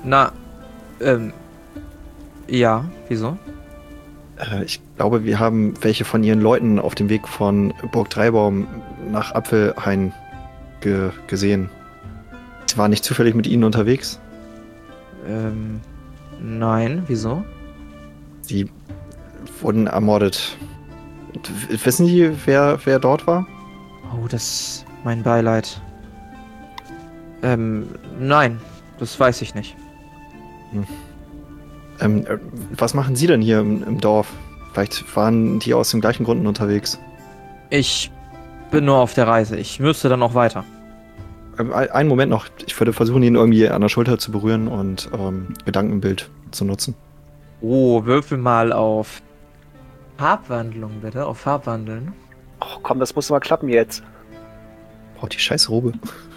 Speaker 1: ja, wieso?
Speaker 3: Ich glaube, wir haben welche von Ihren Leuten auf dem Weg von Burg Dreibaum nach Apfelhain gesehen. Sie waren nicht zufällig mit Ihnen unterwegs?
Speaker 1: Nein, wieso?
Speaker 3: Sie wurden ermordet. Wissen Sie, wer dort war?
Speaker 1: Oh, das ist mein Beileid. Nein, das weiß ich nicht.
Speaker 3: Was machen Sie denn hier im Dorf? Vielleicht waren die aus den gleichen Gründen unterwegs.
Speaker 1: Ich bin nur auf der Reise. Ich müsste dann auch weiter.
Speaker 3: Einen Moment noch. Ich würde versuchen, ihn irgendwie an der Schulter zu berühren und Gedankenbild zu nutzen.
Speaker 1: Oh, würfel mal auf Farbwandlung, bitte. Auf Farbwandeln.
Speaker 2: Ach komm, das muss mal klappen jetzt.
Speaker 3: Oh, die scheiß Robe.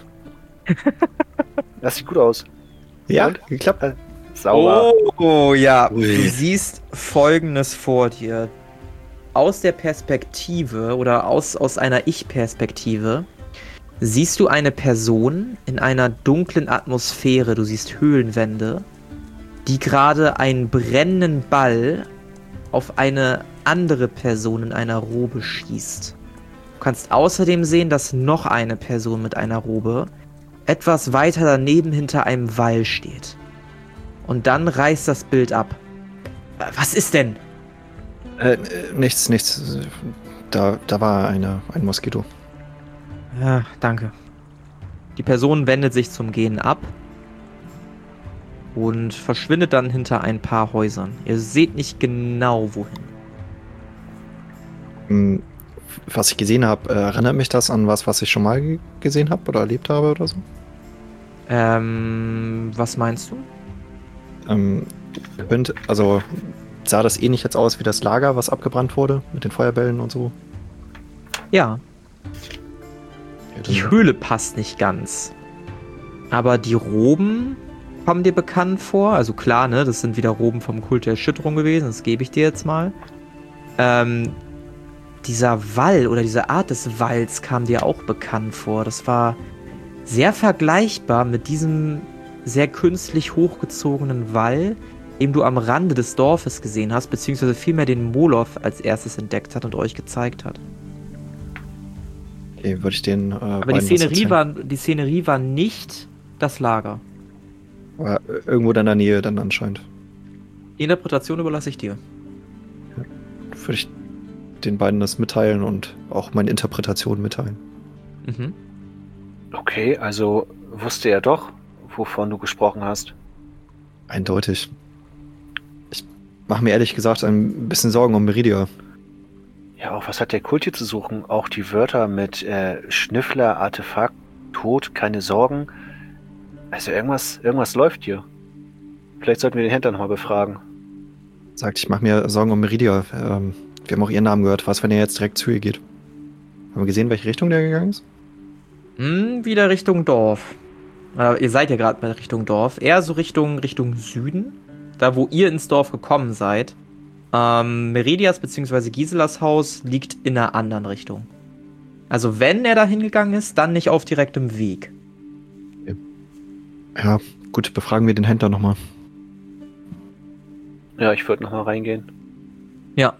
Speaker 2: Das sieht gut aus.
Speaker 3: Ja,
Speaker 2: und?
Speaker 3: geklappt.
Speaker 2: Sauber.
Speaker 1: Oh, ja.
Speaker 3: Ui.
Speaker 1: Du siehst Folgendes vor dir. Aus der Perspektive oder aus einer Ich-Perspektive siehst du eine Person in einer dunklen Atmosphäre. Du siehst Höhlenwände, die gerade einen brennenden Ball auf eine andere Person in einer Robe schießt. Du kannst außerdem sehen, dass noch eine Person mit einer Robe etwas weiter daneben hinter einem Wall steht. Und dann reißt das Bild ab. Was ist denn?
Speaker 3: Nichts. Da war ein Moskito.
Speaker 1: Ja, danke. Die Person wendet sich zum Gehen ab und verschwindet dann hinter ein paar Häusern. Ihr seht nicht genau, wohin.
Speaker 3: Was ich gesehen habe, erinnert mich das an was ich schon mal gesehen habe oder erlebt habe oder so?
Speaker 1: Was meinst du?
Speaker 3: Also sah das ähnlich jetzt aus wie das Lager, was abgebrannt wurde mit den Feuerbällen und so?
Speaker 1: Ja. Die Höhle passt nicht ganz. Aber die Roben kommen dir bekannt vor. Also klar, ne, das sind wieder Roben vom Kult der Erschütterung gewesen. Das gebe ich dir jetzt mal. Dieser Wall oder diese Art des Walls kam dir auch bekannt vor. Das war sehr vergleichbar mit diesem sehr künstlich hochgezogenen Wall, den du am Rande des Dorfes gesehen hast, beziehungsweise vielmehr den Moloth als erstes entdeckt hat und euch gezeigt hat.
Speaker 3: Okay, würde ich den.
Speaker 1: Aber die Szenerie war nicht das Lager.
Speaker 3: Aber irgendwo in der Nähe dann anscheinend.
Speaker 1: Die Interpretation überlasse ich dir.
Speaker 3: Ja, würde ich den beiden das mitteilen und auch meine Interpretation mitteilen.
Speaker 1: Mhm.
Speaker 2: Okay, also wusste er doch, wovon du gesprochen hast.
Speaker 3: Eindeutig. Ich mache mir ehrlich gesagt ein bisschen Sorgen um Meridia.
Speaker 2: Ja, auch was hat der Kult hier zu suchen? Auch die Wörter mit Schnüffler, Artefakt, Tod, keine Sorgen. Also irgendwas läuft hier. Vielleicht sollten wir den Händler nochmal befragen.
Speaker 3: Sagt, ich mache mir Sorgen um Meridia. Wir haben auch ihren Namen gehört. Was, wenn er jetzt direkt zu ihr geht? Haben wir gesehen, welche Richtung der gegangen ist?
Speaker 1: Wieder Richtung Dorf. Ihr seid ja gerade bei Richtung Dorf. Eher so Richtung Süden. Da, wo ihr ins Dorf gekommen seid. Meridias bzw. Giselas Haus liegt in einer anderen Richtung. Also wenn er da hingegangen ist, dann nicht auf direktem Weg.
Speaker 3: Ja, gut, befragen wir den Händler nochmal.
Speaker 2: Ja, ich würde nochmal reingehen.
Speaker 1: Ja.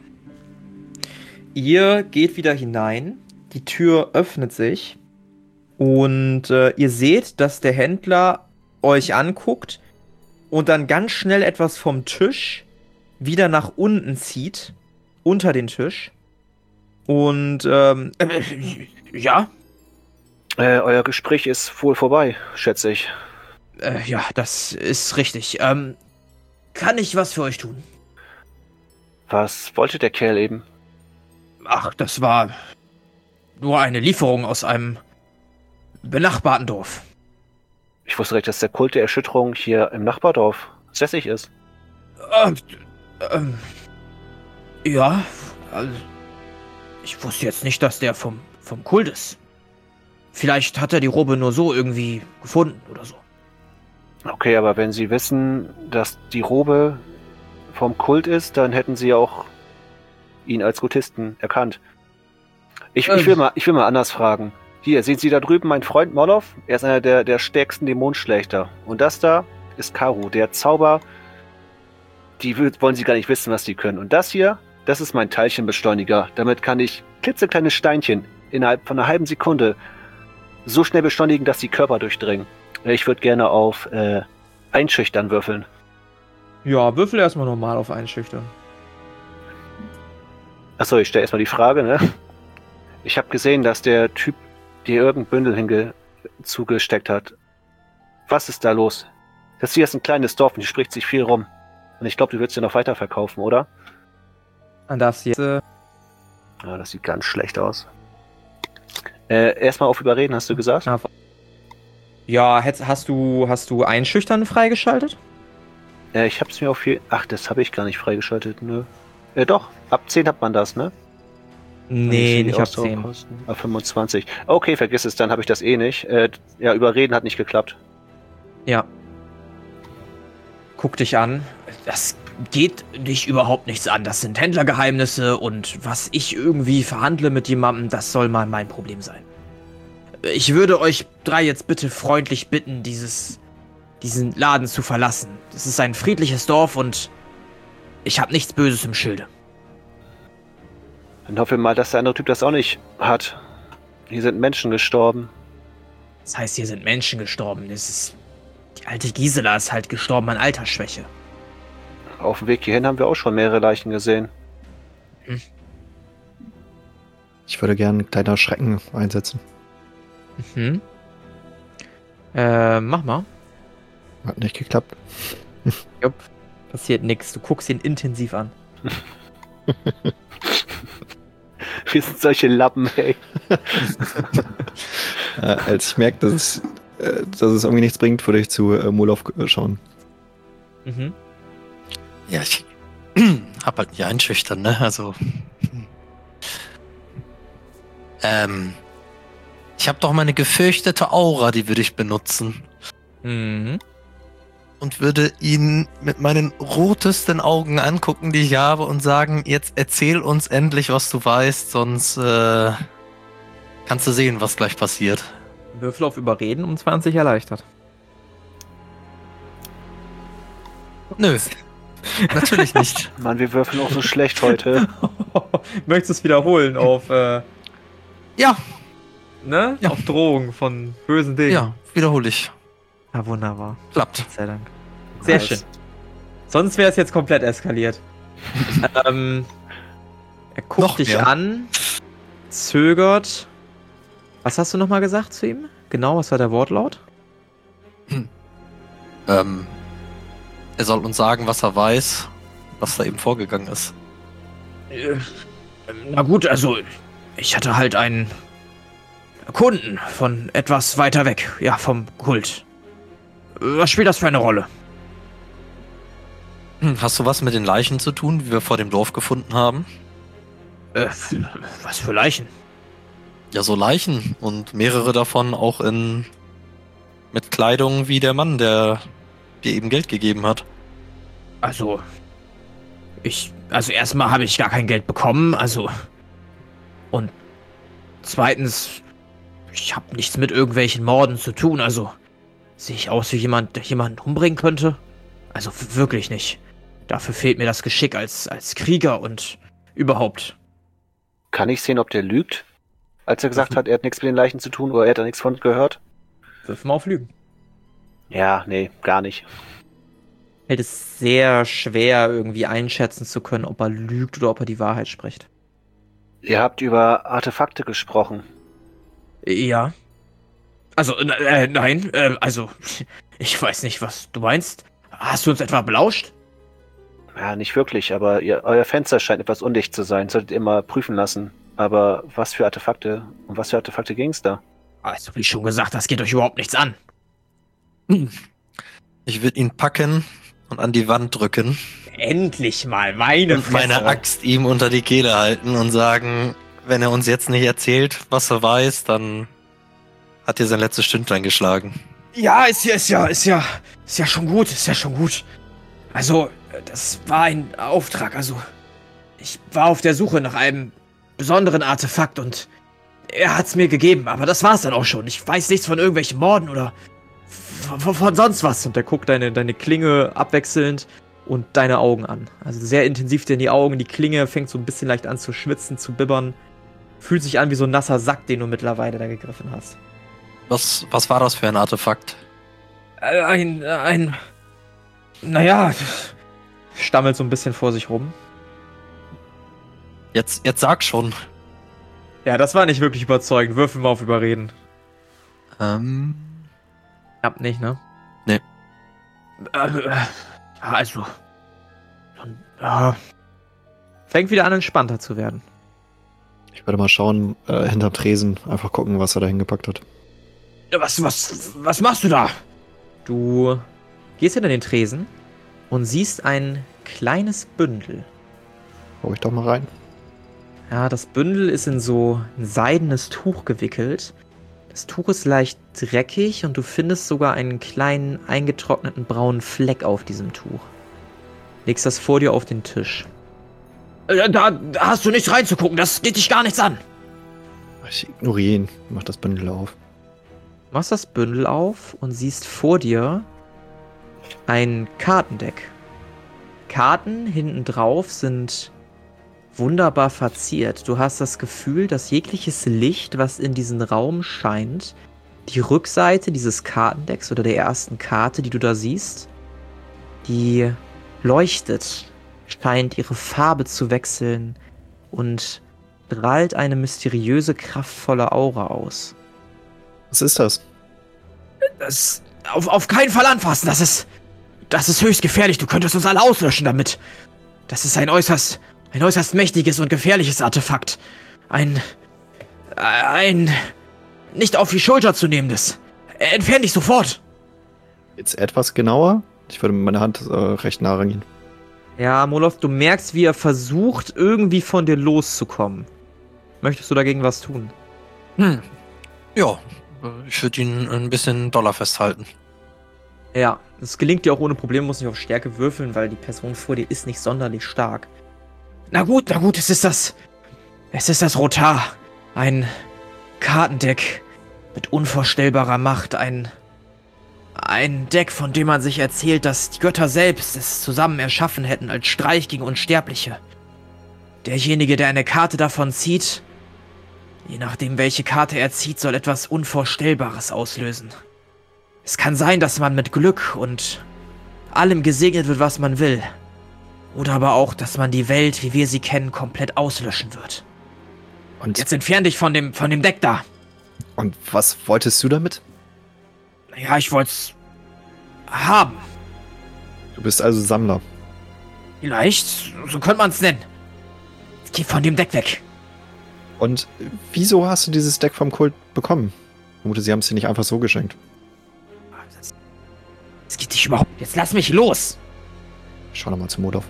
Speaker 1: Ihr geht wieder hinein. Die Tür öffnet sich. Und ihr seht, dass der Händler euch anguckt und dann ganz schnell etwas vom Tisch wieder nach unten zieht, unter den Tisch. Und, ja?
Speaker 2: Euer Gespräch ist wohl vorbei, schätze ich.
Speaker 1: Ja, das ist richtig. Kann ich was für euch tun?
Speaker 2: Was wollte der Kerl eben?
Speaker 1: Ach, das war nur eine Lieferung aus einem benachbarten Dorf.
Speaker 2: Ich wusste recht, dass der Kult der Erschütterung hier im Nachbardorf sässig ist.
Speaker 1: Ja, also, ich wusste jetzt nicht, dass der vom Kult ist. vielleicht hat er die Robe nur so irgendwie gefunden oder so.
Speaker 2: Okay, aber wenn Sie wissen, dass die Robe vom Kult ist, dann hätten Sie auch ihn als Kultisten erkannt. Ich will mal anders fragen. Hier, sehen Sie da drüben meinen Freund Molov? Er ist einer der stärksten Dämonenschlächter. Und das da ist Karu, der Zauber. Wollen Sie gar nicht wissen, was die können. Und das hier, das ist mein Teilchenbeschleuniger. Damit kann ich klitzekleine Steinchen innerhalb von einer halben Sekunde so schnell beschleunigen, dass die Körper durchdringen. Ich würde gerne auf Einschüchtern würfeln.
Speaker 1: Ja, würfel erstmal normal auf Einschüchtern.
Speaker 2: Achso, ich stelle erstmal die Frage, ne? Ich habe gesehen, dass der Typ dir irgendein Bündel zugesteckt hat. Was ist da los? Das hier ist ein kleines Dorf und hier spricht sich viel rum. Und ich glaube, du würdest den noch weiterverkaufen, oder?
Speaker 1: Dann darfst du jetzt...
Speaker 2: Ja, das sieht ganz schlecht aus. Erstmal auf Überreden, hast du gesagt?
Speaker 1: Ja, hast du Einschüchtern freigeschaltet?
Speaker 2: Ich hab's mir auf viel... Ach, das habe ich gar nicht freigeschaltet, ne? Doch, ab 10 hat man das, ne?
Speaker 1: Nee, nicht ab 10.
Speaker 2: Ab 25. Okay, vergiss es, dann habe ich das eh nicht. Ja, Überreden hat nicht geklappt.
Speaker 1: Ja. Guck dich an. Das geht dich überhaupt nichts an. Das sind Händlergeheimnisse und was ich irgendwie verhandle mit jemandem, das soll mal mein Problem sein. Ich würde euch 3 jetzt bitte freundlich bitten, diesen Laden zu verlassen. Das ist ein friedliches Dorf und ich habe nichts Böses im Schilde.
Speaker 2: Dann hoffen wir mal, dass der andere Typ das auch nicht hat. Hier sind Menschen gestorben.
Speaker 1: Das heißt, hier sind Menschen gestorben. Die alte Gisela ist halt gestorben an Altersschwäche.
Speaker 2: Auf dem Weg hierhin haben wir auch schon mehrere Leichen gesehen.
Speaker 3: Ich würde gerne einen kleinen Schrecken einsetzen.
Speaker 1: Mach mal.
Speaker 3: Hat nicht geklappt.
Speaker 1: Jupp. Passiert nichts. Du guckst ihn intensiv an.
Speaker 2: Wir sind solche Lappen, ey.
Speaker 3: Als ich merke, dass es irgendwie nichts bringt, würde ich zu Molov schauen.
Speaker 4: Ja, ich hab halt nicht einschüchtern, ne? Also. Ich habe doch meine gefürchtete Aura, die würde ich benutzen. Und würde ihn mit meinen rotesten Augen angucken, die ich habe, und sagen, jetzt erzähl uns endlich, was du weißt, sonst kannst du sehen, was gleich passiert.
Speaker 1: Würfel auf Überreden um 20 erleichtert.
Speaker 4: Nö, natürlich nicht.
Speaker 2: Mann, wir würfeln auch so schlecht heute.
Speaker 1: Möchtest du es wiederholen auf...
Speaker 4: Ja.
Speaker 1: Ne? Ja. Auf Drohung von bösen Dingen.
Speaker 4: Ja, wiederhole ich.
Speaker 1: Ja, wunderbar.
Speaker 4: Klappt.
Speaker 1: Gott sei Dank. Sehr schön. Sonst wäre es jetzt komplett eskaliert. Er guckt noch dich an, zögert. Was hast du nochmal gesagt zu ihm? Genau, was war der Wortlaut?
Speaker 4: Er soll uns sagen, was er weiß, was da eben vorgegangen ist.
Speaker 1: Na gut, also ich hatte halt einen Kunden von etwas weiter weg, ja, vom Kult. Was spielt das für eine Rolle?
Speaker 4: Hast du was mit den Leichen zu tun, die wir vor dem Dorf gefunden haben?
Speaker 1: Was für Leichen?
Speaker 4: Ja, so Leichen und mehrere davon auch mit Kleidung wie der Mann, der dir eben Geld gegeben hat.
Speaker 1: Also erstmal habe ich gar kein Geld bekommen, und zweitens, ich habe nichts mit irgendwelchen Morden zu tun, also sehe ich aus wie jemand, der jemanden umbringen könnte? Also wirklich nicht. Dafür fehlt mir das Geschick als Krieger und überhaupt.
Speaker 2: Kann ich sehen, ob der lügt? Als er gesagt hat, er hat nichts mit den Leichen zu tun oder er hat da nichts von gehört?
Speaker 1: Wirf mal auf Lügen.
Speaker 2: Ja, nee, gar nicht.
Speaker 1: Hält es sehr schwer, irgendwie einschätzen zu können, ob er lügt oder ob er die Wahrheit spricht.
Speaker 2: Ihr habt über Artefakte gesprochen.
Speaker 1: Ja. Also, nein, ich weiß nicht, was du meinst. Hast du uns etwa belauscht?
Speaker 2: Ja, nicht wirklich, aber euer Fenster scheint etwas undicht zu sein. Solltet ihr mal prüfen lassen. Aber um was für Artefakte ging es da?
Speaker 1: Also, wie schon gesagt, das geht euch überhaupt nichts an.
Speaker 4: Ich würde ihn packen und an die Wand drücken.
Speaker 1: Endlich mal, meine
Speaker 4: Fresse. Und meine Axt ihm unter die Kehle halten und sagen, wenn er uns jetzt nicht erzählt, was er weiß, dann Hat dir sein letztes Stündlein geschlagen?
Speaker 5: Ja, ist ja schon gut. Also, das war ein Auftrag, also ich war auf der Suche nach einem besonderen Artefakt und er hat's mir gegeben, aber das war's dann auch schon. Ich weiß nichts von irgendwelchen Morden oder von sonst was.
Speaker 1: Und der guckt deine Klinge abwechselnd und deine Augen an. Also sehr intensiv dir in die Augen. Die Klinge fängt so ein bisschen leicht an zu schwitzen, zu bibbern. Fühlt sich an wie so ein nasser Sack, den du mittlerweile da gegriffen hast.
Speaker 4: Was war das für ein Artefakt?
Speaker 1: Naja, stammelt so ein bisschen vor sich rum.
Speaker 4: Jetzt sag schon.
Speaker 1: Ja, das war nicht wirklich überzeugend. Würfel mal auf Überreden.
Speaker 5: Knapp nicht, ne?
Speaker 4: Nee.
Speaker 5: Also.
Speaker 1: Fängt wieder an, entspannter zu werden.
Speaker 3: Ich werde mal schauen, hinterm Tresen, einfach gucken, was er da hingepackt hat.
Speaker 5: Was machst du da?
Speaker 1: Du gehst hinter den Tresen und siehst ein kleines Bündel.
Speaker 3: Schau ich doch mal rein.
Speaker 1: Ja, das Bündel ist in so ein seidenes Tuch gewickelt. Das Tuch ist leicht dreckig und du findest sogar einen kleinen, eingetrockneten braunen Fleck auf diesem Tuch. Legst das vor dir auf den Tisch.
Speaker 5: Da hast du nichts reinzugucken, das geht dich gar nichts an.
Speaker 3: Ich ignoriere ihn, mach das Bündel auf.
Speaker 1: Du machst das Bündel auf und siehst vor dir ein Kartendeck. Karten hinten drauf sind wunderbar verziert. Du hast das Gefühl, dass jegliches Licht, was in diesen Raum scheint, die Rückseite dieses Kartendecks oder der ersten Karte, die du da siehst, die leuchtet, scheint ihre Farbe zu wechseln und strahlt eine mysteriöse, kraftvolle Aura aus.
Speaker 3: Was ist das?
Speaker 5: Das auf keinen Fall anfassen, das ist höchst gefährlich, du könntest uns alle auslöschen damit. Das ist ein äußerst mächtiges und gefährliches Artefakt. Ein nicht auf die Schulter zu nehmendes. Entfern dich sofort.
Speaker 3: Jetzt etwas genauer? Ich würde mit meiner Hand recht nah rangehen.
Speaker 1: Ja, Moloth, du merkst, wie er versucht, irgendwie von dir loszukommen. Möchtest du dagegen was tun?
Speaker 4: Ja, ich würde ihn ein bisschen doller festhalten.
Speaker 1: Ja, das gelingt dir auch ohne Probleme, musst nicht auf Stärke würfeln, weil die Person vor dir ist nicht sonderlich stark.
Speaker 5: Na gut, es ist das Rotar. Ein Kartendeck mit unvorstellbarer Macht. Ein Deck, von dem man sich erzählt, dass die Götter selbst es zusammen erschaffen hätten als Streich gegen Unsterbliche. Derjenige, der eine Karte davon zieht, je nachdem welche Karte er zieht, soll etwas Unvorstellbares auslösen. Es kann sein, dass man mit Glück und allem gesegnet wird, was man will. Oder aber auch, dass man die Welt, wie wir sie kennen, komplett auslöschen wird. Und jetzt entfern dich von dem Deck da.
Speaker 3: Und was wolltest du damit?
Speaker 5: Ja, ich wollte es haben.
Speaker 3: Du bist also Sammler.
Speaker 5: Vielleicht, so könnte man es nennen. Geh von dem Deck weg.
Speaker 3: Und wieso hast du dieses Deck vom Kult bekommen? Ich vermute, sie haben es dir nicht einfach so geschenkt.
Speaker 5: Das geht dich überhaupt. Jetzt lass mich los.
Speaker 3: Schau doch mal zu Moloth.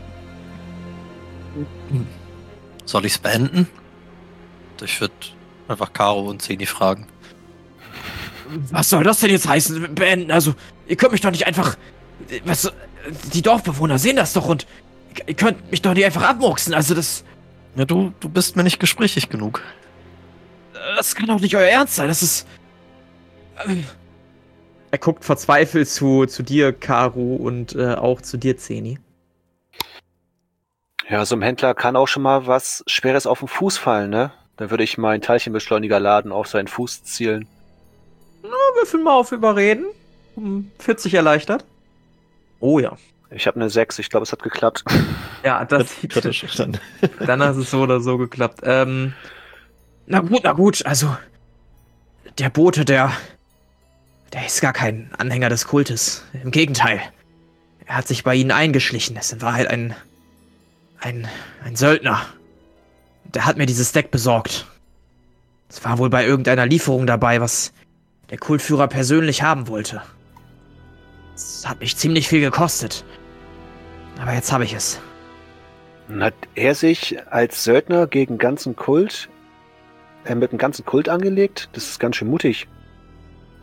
Speaker 4: Soll ich's beenden? Ich würde einfach Caro und Zeni fragen.
Speaker 5: Was soll das denn jetzt heißen? Beenden? Also, ihr könnt mich doch nicht einfach... Was... Die Dorfbewohner sehen das doch und... Ihr könnt mich doch nicht einfach abmurksen, also das...
Speaker 4: Ja, du bist mir nicht gesprächig genug.
Speaker 5: Das kann doch nicht euer Ernst sein, das ist...
Speaker 1: Er guckt verzweifelt zu dir, Caro, und auch zu dir, Zeni.
Speaker 2: Ja, so ein Händler kann auch schon mal was Schweres auf den Fuß fallen, ne? Dann würde ich meinen Teilchenbeschleuniger laden, auf seinen Fuß zielen.
Speaker 1: Na, würfel mal auf Überreden. 40 erleichtert. Oh ja.
Speaker 2: Ich habe eine 6, ich glaube, es hat geklappt.
Speaker 1: Ja, das
Speaker 3: kritisch dann.
Speaker 1: Dann hat es so oder so geklappt.
Speaker 5: Na gut, also... Der Bote, der ist gar kein Anhänger des Kultes. Im Gegenteil. Er hat sich bei ihnen eingeschlichen. Es war halt ein Söldner. Der hat mir dieses Deck besorgt. Es war wohl bei irgendeiner Lieferung dabei, was der Kultführer persönlich haben wollte. Es hat mich ziemlich viel gekostet. Aber jetzt habe ich es.
Speaker 2: Und hat er sich als Söldner gegen ganzen Kult, mit dem ganzen Kult angelegt? Das ist ganz schön mutig.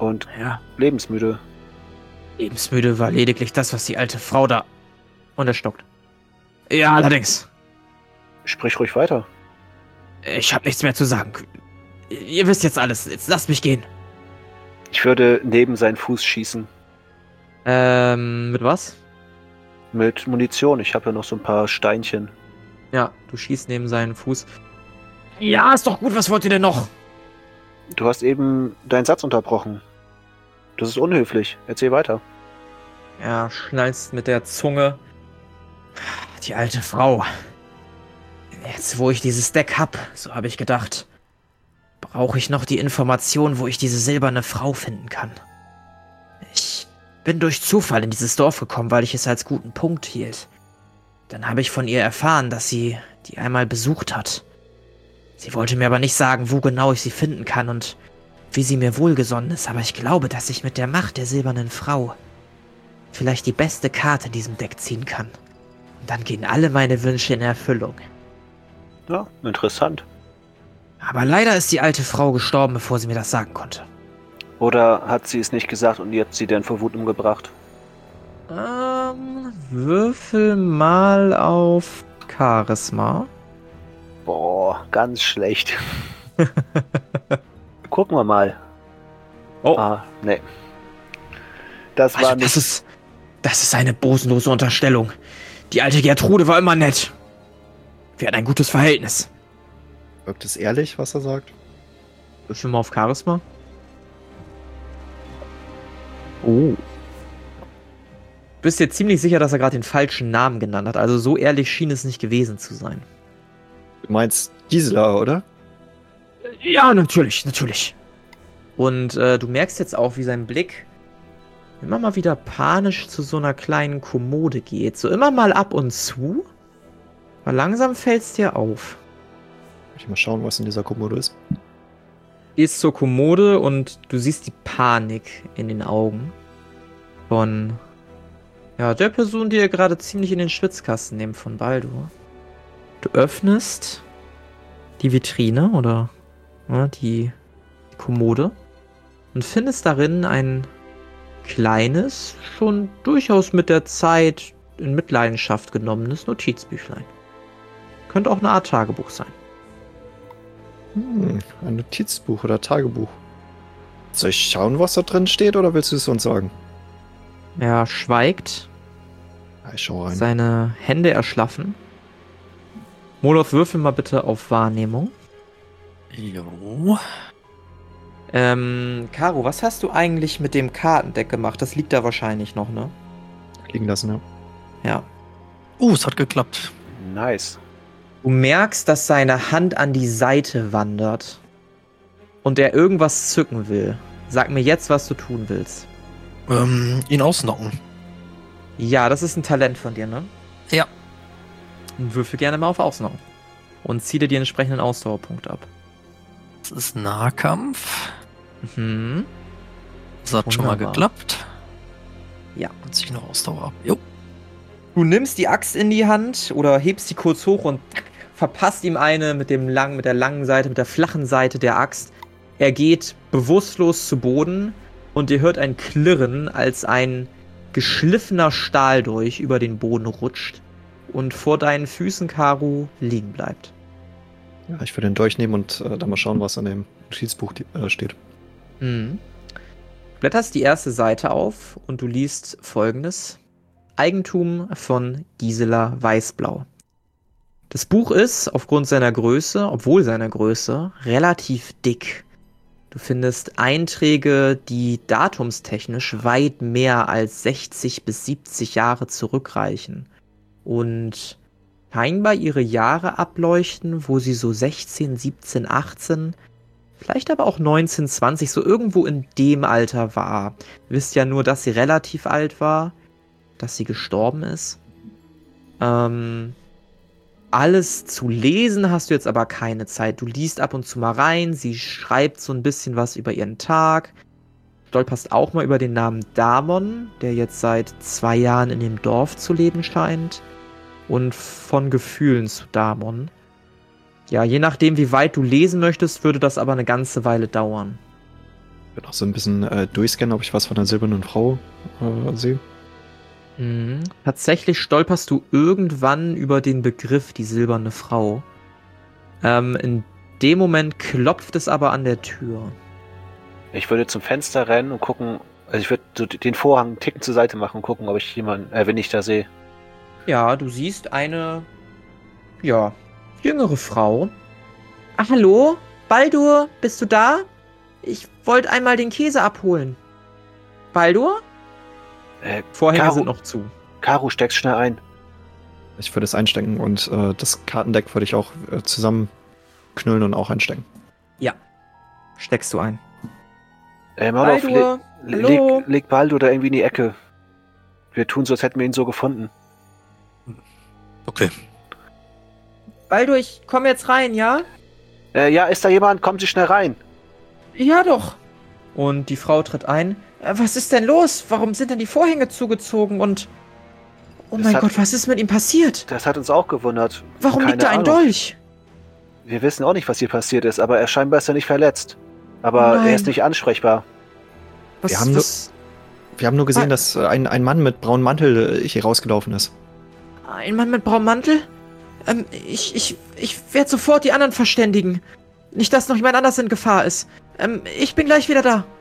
Speaker 2: Und
Speaker 5: Ja,
Speaker 2: lebensmüde.
Speaker 5: lebensmüde war lediglich das, was die alte Frau da... Und er stockt. Ja, allerdings.
Speaker 2: Sprich ruhig weiter.
Speaker 5: Ich habe nichts mehr zu sagen. Ihr wisst jetzt alles. Jetzt lasst mich gehen.
Speaker 2: Ich würde neben seinen Fuß schießen.
Speaker 1: Mit was?
Speaker 2: Mit Munition. Ich habe ja noch so ein paar Steinchen.
Speaker 1: Ja, du schießt neben seinen Fuß.
Speaker 5: Ja, ist doch gut. Was wollt ihr denn noch?
Speaker 2: Du hast eben deinen Satz unterbrochen. Das ist unhöflich. Erzähl weiter.
Speaker 1: Ja, schnallst mit der Zunge.
Speaker 5: Die alte Frau. Jetzt, wo ich dieses Deck hab, so habe ich gedacht, brauche ich noch die Information, wo ich diese silberne Frau finden kann. Ich bin durch Zufall in dieses Dorf gekommen, weil ich es als guten Punkt hielt. Dann habe ich von ihr erfahren, dass sie die einmal besucht hat. Sie wollte mir aber nicht sagen, wo genau ich sie finden kann und wie sie mir wohlgesonnen ist, aber ich glaube, dass ich mit der Macht der silbernen Frau vielleicht die beste Karte in diesem Deck ziehen kann. Und dann gehen alle meine Wünsche in Erfüllung.
Speaker 2: Ja, interessant.
Speaker 5: Aber leider ist die alte Frau gestorben, bevor sie mir das sagen konnte.
Speaker 2: Oder hat sie es nicht gesagt und ihr habt sie dann vor Wut umgebracht?
Speaker 1: Würfel mal auf Charisma.
Speaker 2: Boah, ganz schlecht. Gucken wir mal.
Speaker 1: Oh.
Speaker 2: Nee. Das war nicht...
Speaker 5: Das ist eine bosenlose Unterstellung. Die alte Gertrude war immer nett. Wir hatten ein gutes Verhältnis.
Speaker 3: Wirkt es ehrlich, was er sagt?
Speaker 1: Würfel mal auf Charisma. Oh. Du bist dir ziemlich sicher, dass er gerade den falschen Namen genannt hat. Also so ehrlich schien es nicht gewesen zu sein.
Speaker 3: Du meinst Gisela, oder?
Speaker 5: Ja, natürlich.
Speaker 1: Und du merkst jetzt auch, wie sein Blick immer mal wieder panisch zu so einer kleinen Kommode geht. So immer mal ab und zu. Aber langsam fällt es dir auf.
Speaker 3: Ich mal schauen, was in dieser Kommode ist.
Speaker 1: Gehst zur Kommode und du siehst die Panik in den Augen von der Person, die ihr gerade ziemlich in den Schwitzkasten nehmt, von Baldur. Du öffnest die Vitrine oder die Kommode und findest darin ein kleines, schon durchaus mit der Zeit in Mitleidenschaft genommenes Notizbüchlein. Könnte auch eine Art Tagebuch sein.
Speaker 3: Ein Notizbuch oder Tagebuch. Soll ich schauen, was da drin steht, oder willst du es uns sagen?
Speaker 1: Er schweigt.
Speaker 3: Ja, ich schau rein.
Speaker 1: Seine Hände erschlaffen. Moloth, würfel mal bitte auf Wahrnehmung.
Speaker 4: Jo.
Speaker 1: Caro, was hast du eigentlich mit dem Kartendeck gemacht? Das liegt da wahrscheinlich noch, ne?
Speaker 3: Liegen lassen, ja.
Speaker 1: Ja.
Speaker 4: Es hat geklappt.
Speaker 2: Nice.
Speaker 1: Du merkst, dass seine Hand an die Seite wandert und er irgendwas zücken will. Sag mir jetzt, was du tun willst.
Speaker 4: Ihn ausnocken.
Speaker 1: Ja, das ist ein Talent von dir, ne?
Speaker 4: Ja.
Speaker 1: Und würfel gerne mal auf Ausnocken. Und zieh dir die entsprechenden Ausdauerpunkte ab.
Speaker 4: Das ist Nahkampf.
Speaker 1: Mhm.
Speaker 4: Das hat schon mal
Speaker 1: Wunderbar.
Speaker 4: geklappt.
Speaker 1: Ja.
Speaker 4: Und zieh noch Ausdauer ab. Jo.
Speaker 1: Du nimmst die Axt in die Hand oder hebst sie kurz hoch und verpasst ihm eine mit der langen Seite, mit der flachen Seite der Axt. Er geht bewusstlos zu Boden und ihr hört ein Klirren, als ein geschliffener Stahldolch über den Boden rutscht und vor deinen Füßen, Karu, liegen bleibt.
Speaker 3: Ja, ich würde den durchnehmen und dann mal schauen, was an dem Notizbuch steht.
Speaker 1: Mhm. Blätterst die erste Seite auf und du liest Folgendes. Eigentum von Gisela Weißblau. Das Buch ist aufgrund seiner Größe, obwohl seiner Größe, relativ dick. Du findest Einträge, die datumstechnisch weit mehr als 60 bis 70 Jahre zurückreichen und scheinbar ihre Jahre ableuchten, wo sie so 16, 17, 18, vielleicht aber auch 19, 20, so irgendwo in dem Alter war. Du wisst ja nur, dass sie relativ alt war, dass sie gestorben ist. Alles zu lesen hast du jetzt aber keine Zeit. Du liest ab und zu mal rein, sie schreibt so ein bisschen was über ihren Tag. Stolperst auch mal über den Namen Damon, der jetzt seit 2 Jahren in dem Dorf zu leben scheint. Und von Gefühlen zu Damon. Ja, je nachdem, wie weit du lesen möchtest, würde das aber eine ganze Weile dauern.
Speaker 3: Ich würde auch so ein bisschen durchscannen, ob ich was von der silbernen Frau sehe.
Speaker 1: Tatsächlich stolperst du irgendwann über den Begriff die silberne Frau. In dem Moment klopft es aber an der Tür.
Speaker 2: Ich würde zum Fenster rennen und gucken, also ich würde so den Vorhang einen Ticken zur Seite machen und gucken, ob ich jemanden, wenn ich da sehe.
Speaker 1: Ja, du siehst eine, ja, jüngere Frau. Ach, hallo? Baldur, bist du da? Ich wollte einmal den Käse abholen. Baldur? Vorhänge sind noch zu.
Speaker 2: Karu, steck's schnell ein.
Speaker 3: Ich würde es einstecken und das Kartendeck würde ich auch zusammenknüllen und auch einstecken.
Speaker 1: Ja, steckst du ein.
Speaker 2: Marlow,
Speaker 1: hallo?
Speaker 2: leg Baldur da irgendwie in die Ecke. Wir tun so, als hätten wir ihn so gefunden.
Speaker 4: Okay.
Speaker 1: Baldur, ich komme jetzt rein, ja?
Speaker 2: Ja, ist da jemand? Kommen Sie schnell rein.
Speaker 1: Ja, doch. Und die Frau tritt ein. Was ist denn los? Warum sind denn die Vorhänge zugezogen und... Oh mein Gott, was ist mit ihm passiert?
Speaker 2: Das hat uns auch gewundert.
Speaker 1: Warum liegt da ein Dolch?
Speaker 2: Wir wissen auch nicht, was hier passiert ist, aber scheinbar ist er nicht verletzt. Aber er ist nicht ansprechbar.
Speaker 3: Wir haben nur gesehen, dass ein Mann mit braunem Mantel hier rausgelaufen ist.
Speaker 1: Ein Mann mit braunem Mantel? Ich werde sofort die anderen verständigen. Nicht, dass noch jemand anders in Gefahr ist. Ich bin gleich wieder da.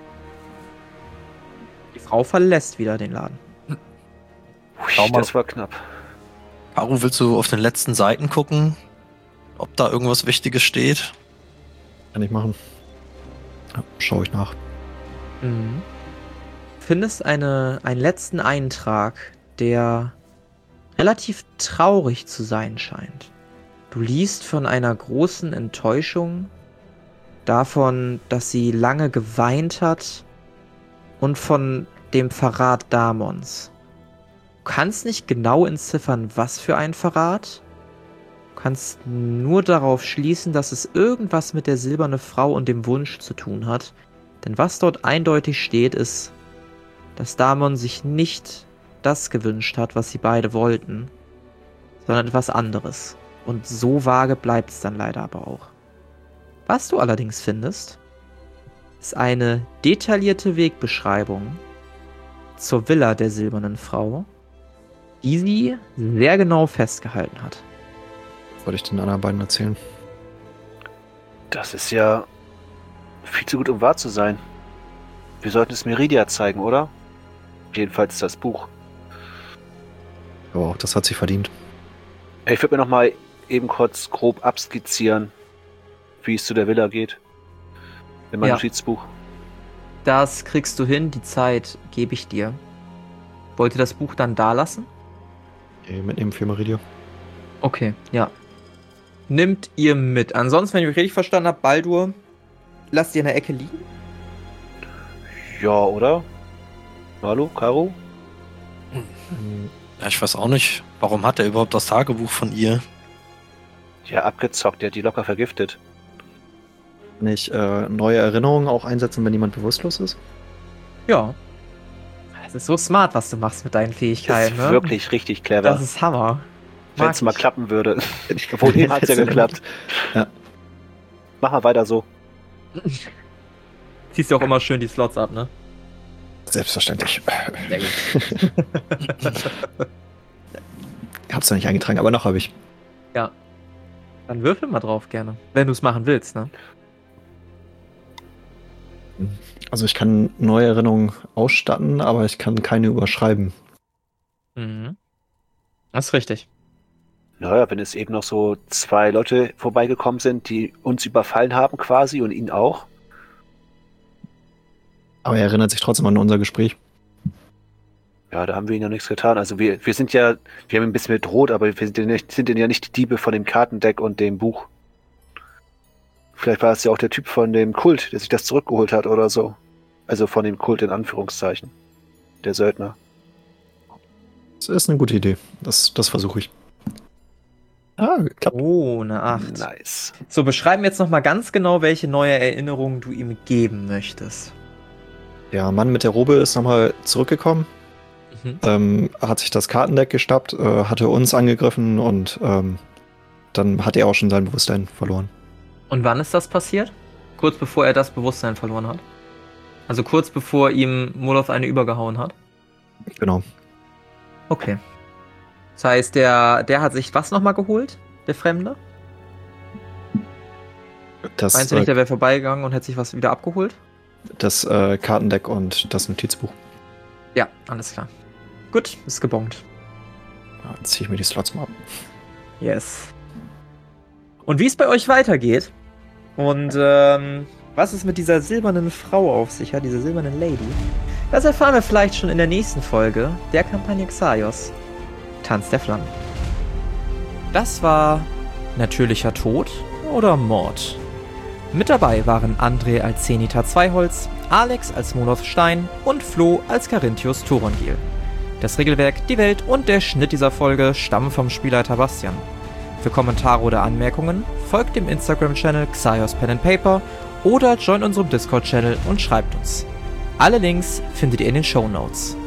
Speaker 1: Die Frau verlässt wieder den Laden.
Speaker 2: Ui, das war knapp.
Speaker 4: Karu, willst du auf den letzten Seiten gucken, ob da irgendwas Wichtiges steht?
Speaker 3: Kann ich machen. Ja, schau ich nach.
Speaker 1: Mhm. Findest einen letzten Eintrag, der relativ traurig zu sein scheint. Du liest von einer großen Enttäuschung, davon, dass sie lange geweint hat und von dem Verrat Damons. Du kannst nicht genau entziffern, was für ein Verrat. Du kannst nur darauf schließen, dass es irgendwas mit der silbernen Frau und dem Wunsch zu tun hat. Denn was dort eindeutig steht, ist, dass Damon sich nicht das gewünscht hat, was sie beide wollten, sondern etwas anderes. Und so vage bleibt es dann leider aber auch. Was du allerdings findest, ist eine detaillierte Wegbeschreibung zur Villa der silbernen Frau, die sie sehr genau festgehalten hat.
Speaker 3: Wollte ich den anderen beiden erzählen.
Speaker 2: Das ist ja viel zu gut, um wahr zu sein. Wir sollten es Meridia zeigen, oder? Jedenfalls das Buch.
Speaker 3: Aber auch das hat sie verdient.
Speaker 2: Ich würde mir noch mal eben kurz grob abskizzieren, wie es zu der Villa geht. In meinem Notizbuch.
Speaker 1: Das kriegst du hin, die Zeit gebe ich dir. Wollt ihr das Buch dann da lassen?
Speaker 3: Mitnehmen für Meridia.
Speaker 1: Okay, ja. Nimmt ihr mit. Ansonsten, wenn ich euch richtig verstanden habe, Baldur, lasst ihr in der Ecke liegen?
Speaker 2: Ja, oder? Hallo, Karu?
Speaker 4: Ja, ich weiß auch nicht. Warum hat er überhaupt das Tagebuch von ihr?
Speaker 2: Ja, abgezockt. Der hat die locker vergiftet.
Speaker 3: Kann ich neue Erinnerungen auch einsetzen, wenn jemand bewusstlos ist?
Speaker 1: Ja. Es ist so smart, was du machst mit deinen Fähigkeiten.
Speaker 2: Das ist wirklich richtig clever.
Speaker 1: Das ist Hammer.
Speaker 2: Wenn es mal klappen würde. Obwohl, eben hat es ja geklappt.
Speaker 3: Ja.
Speaker 2: Mach mal weiter so.
Speaker 1: Ziehst du auch immer schön die Slots ab, ne?
Speaker 3: Selbstverständlich.
Speaker 1: Sehr gut.
Speaker 3: Ich hab's noch nicht eingetragen, aber noch habe ich.
Speaker 1: Ja. Dann würfel mal drauf gerne. Wenn du es machen willst, ne?
Speaker 3: Also ich kann neue Erinnerungen ausstatten, aber ich kann keine überschreiben.
Speaker 1: Mhm. Das ist richtig.
Speaker 2: Naja, wenn es eben noch so 2 Leute vorbeigekommen sind, die uns überfallen haben quasi und ihn auch.
Speaker 3: Aber er erinnert sich trotzdem an unser Gespräch.
Speaker 2: Ja, da haben wir ihm noch nichts getan. Also wir sind ja, wir haben ihn ein bisschen bedroht, aber wir sind ja nicht die Diebe von dem Kartendeck und dem Buch. Vielleicht war es ja auch der Typ von dem Kult, der sich das zurückgeholt hat oder so. Also von dem Kult in Anführungszeichen. Der Söldner.
Speaker 3: Das ist eine gute Idee. Das versuche ich. Ah, klappt.
Speaker 1: Oh, eine 8.
Speaker 2: Nice.
Speaker 1: So, beschreiben wir jetzt nochmal ganz genau, welche neue Erinnerungen du ihm geben möchtest.
Speaker 3: Der Mann mit der Robe ist nochmal zurückgekommen. Hat sich das Kartendeck geschnappt, hatte uns angegriffen und dann hat er auch schon sein Bewusstsein verloren.
Speaker 1: Und wann ist das passiert? Kurz bevor er das Bewusstsein verloren hat? Also kurz bevor ihm Moloth eine übergehauen hat?
Speaker 3: Genau.
Speaker 1: Okay. Das heißt, der hat sich was nochmal geholt? Der Fremde? Meinst du nicht, der wäre vorbeigegangen und hätte sich was wieder abgeholt?
Speaker 3: Das Kartendeck und das Notizbuch.
Speaker 1: Ja, alles klar. Gut, ist gebongt.
Speaker 3: Dann ziehe ich mir die Slots mal ab.
Speaker 1: Yes. Und wie es bei euch weitergeht und was es mit dieser silbernen Frau auf sich hat, diese silbernen Lady, das erfahren wir vielleicht schon in der nächsten Folge der Kampagne Xaios, Tanz der Flammen. Das war Natürlicher Tod oder Mord. Mit dabei waren André als Zenithar Zweiholz, Alex als Moloth Stein und Flo als Carinthius Thorongil. Das Regelwerk, die Welt und der Schnitt dieser Folge stammen vom Spielleiter Bastian. Für Kommentare oder Anmerkungen folgt dem Instagram-Channel Xaios Pen and Paper oder joint unserem Discord-Channel und schreibt uns. Alle Links findet ihr in den Shownotes.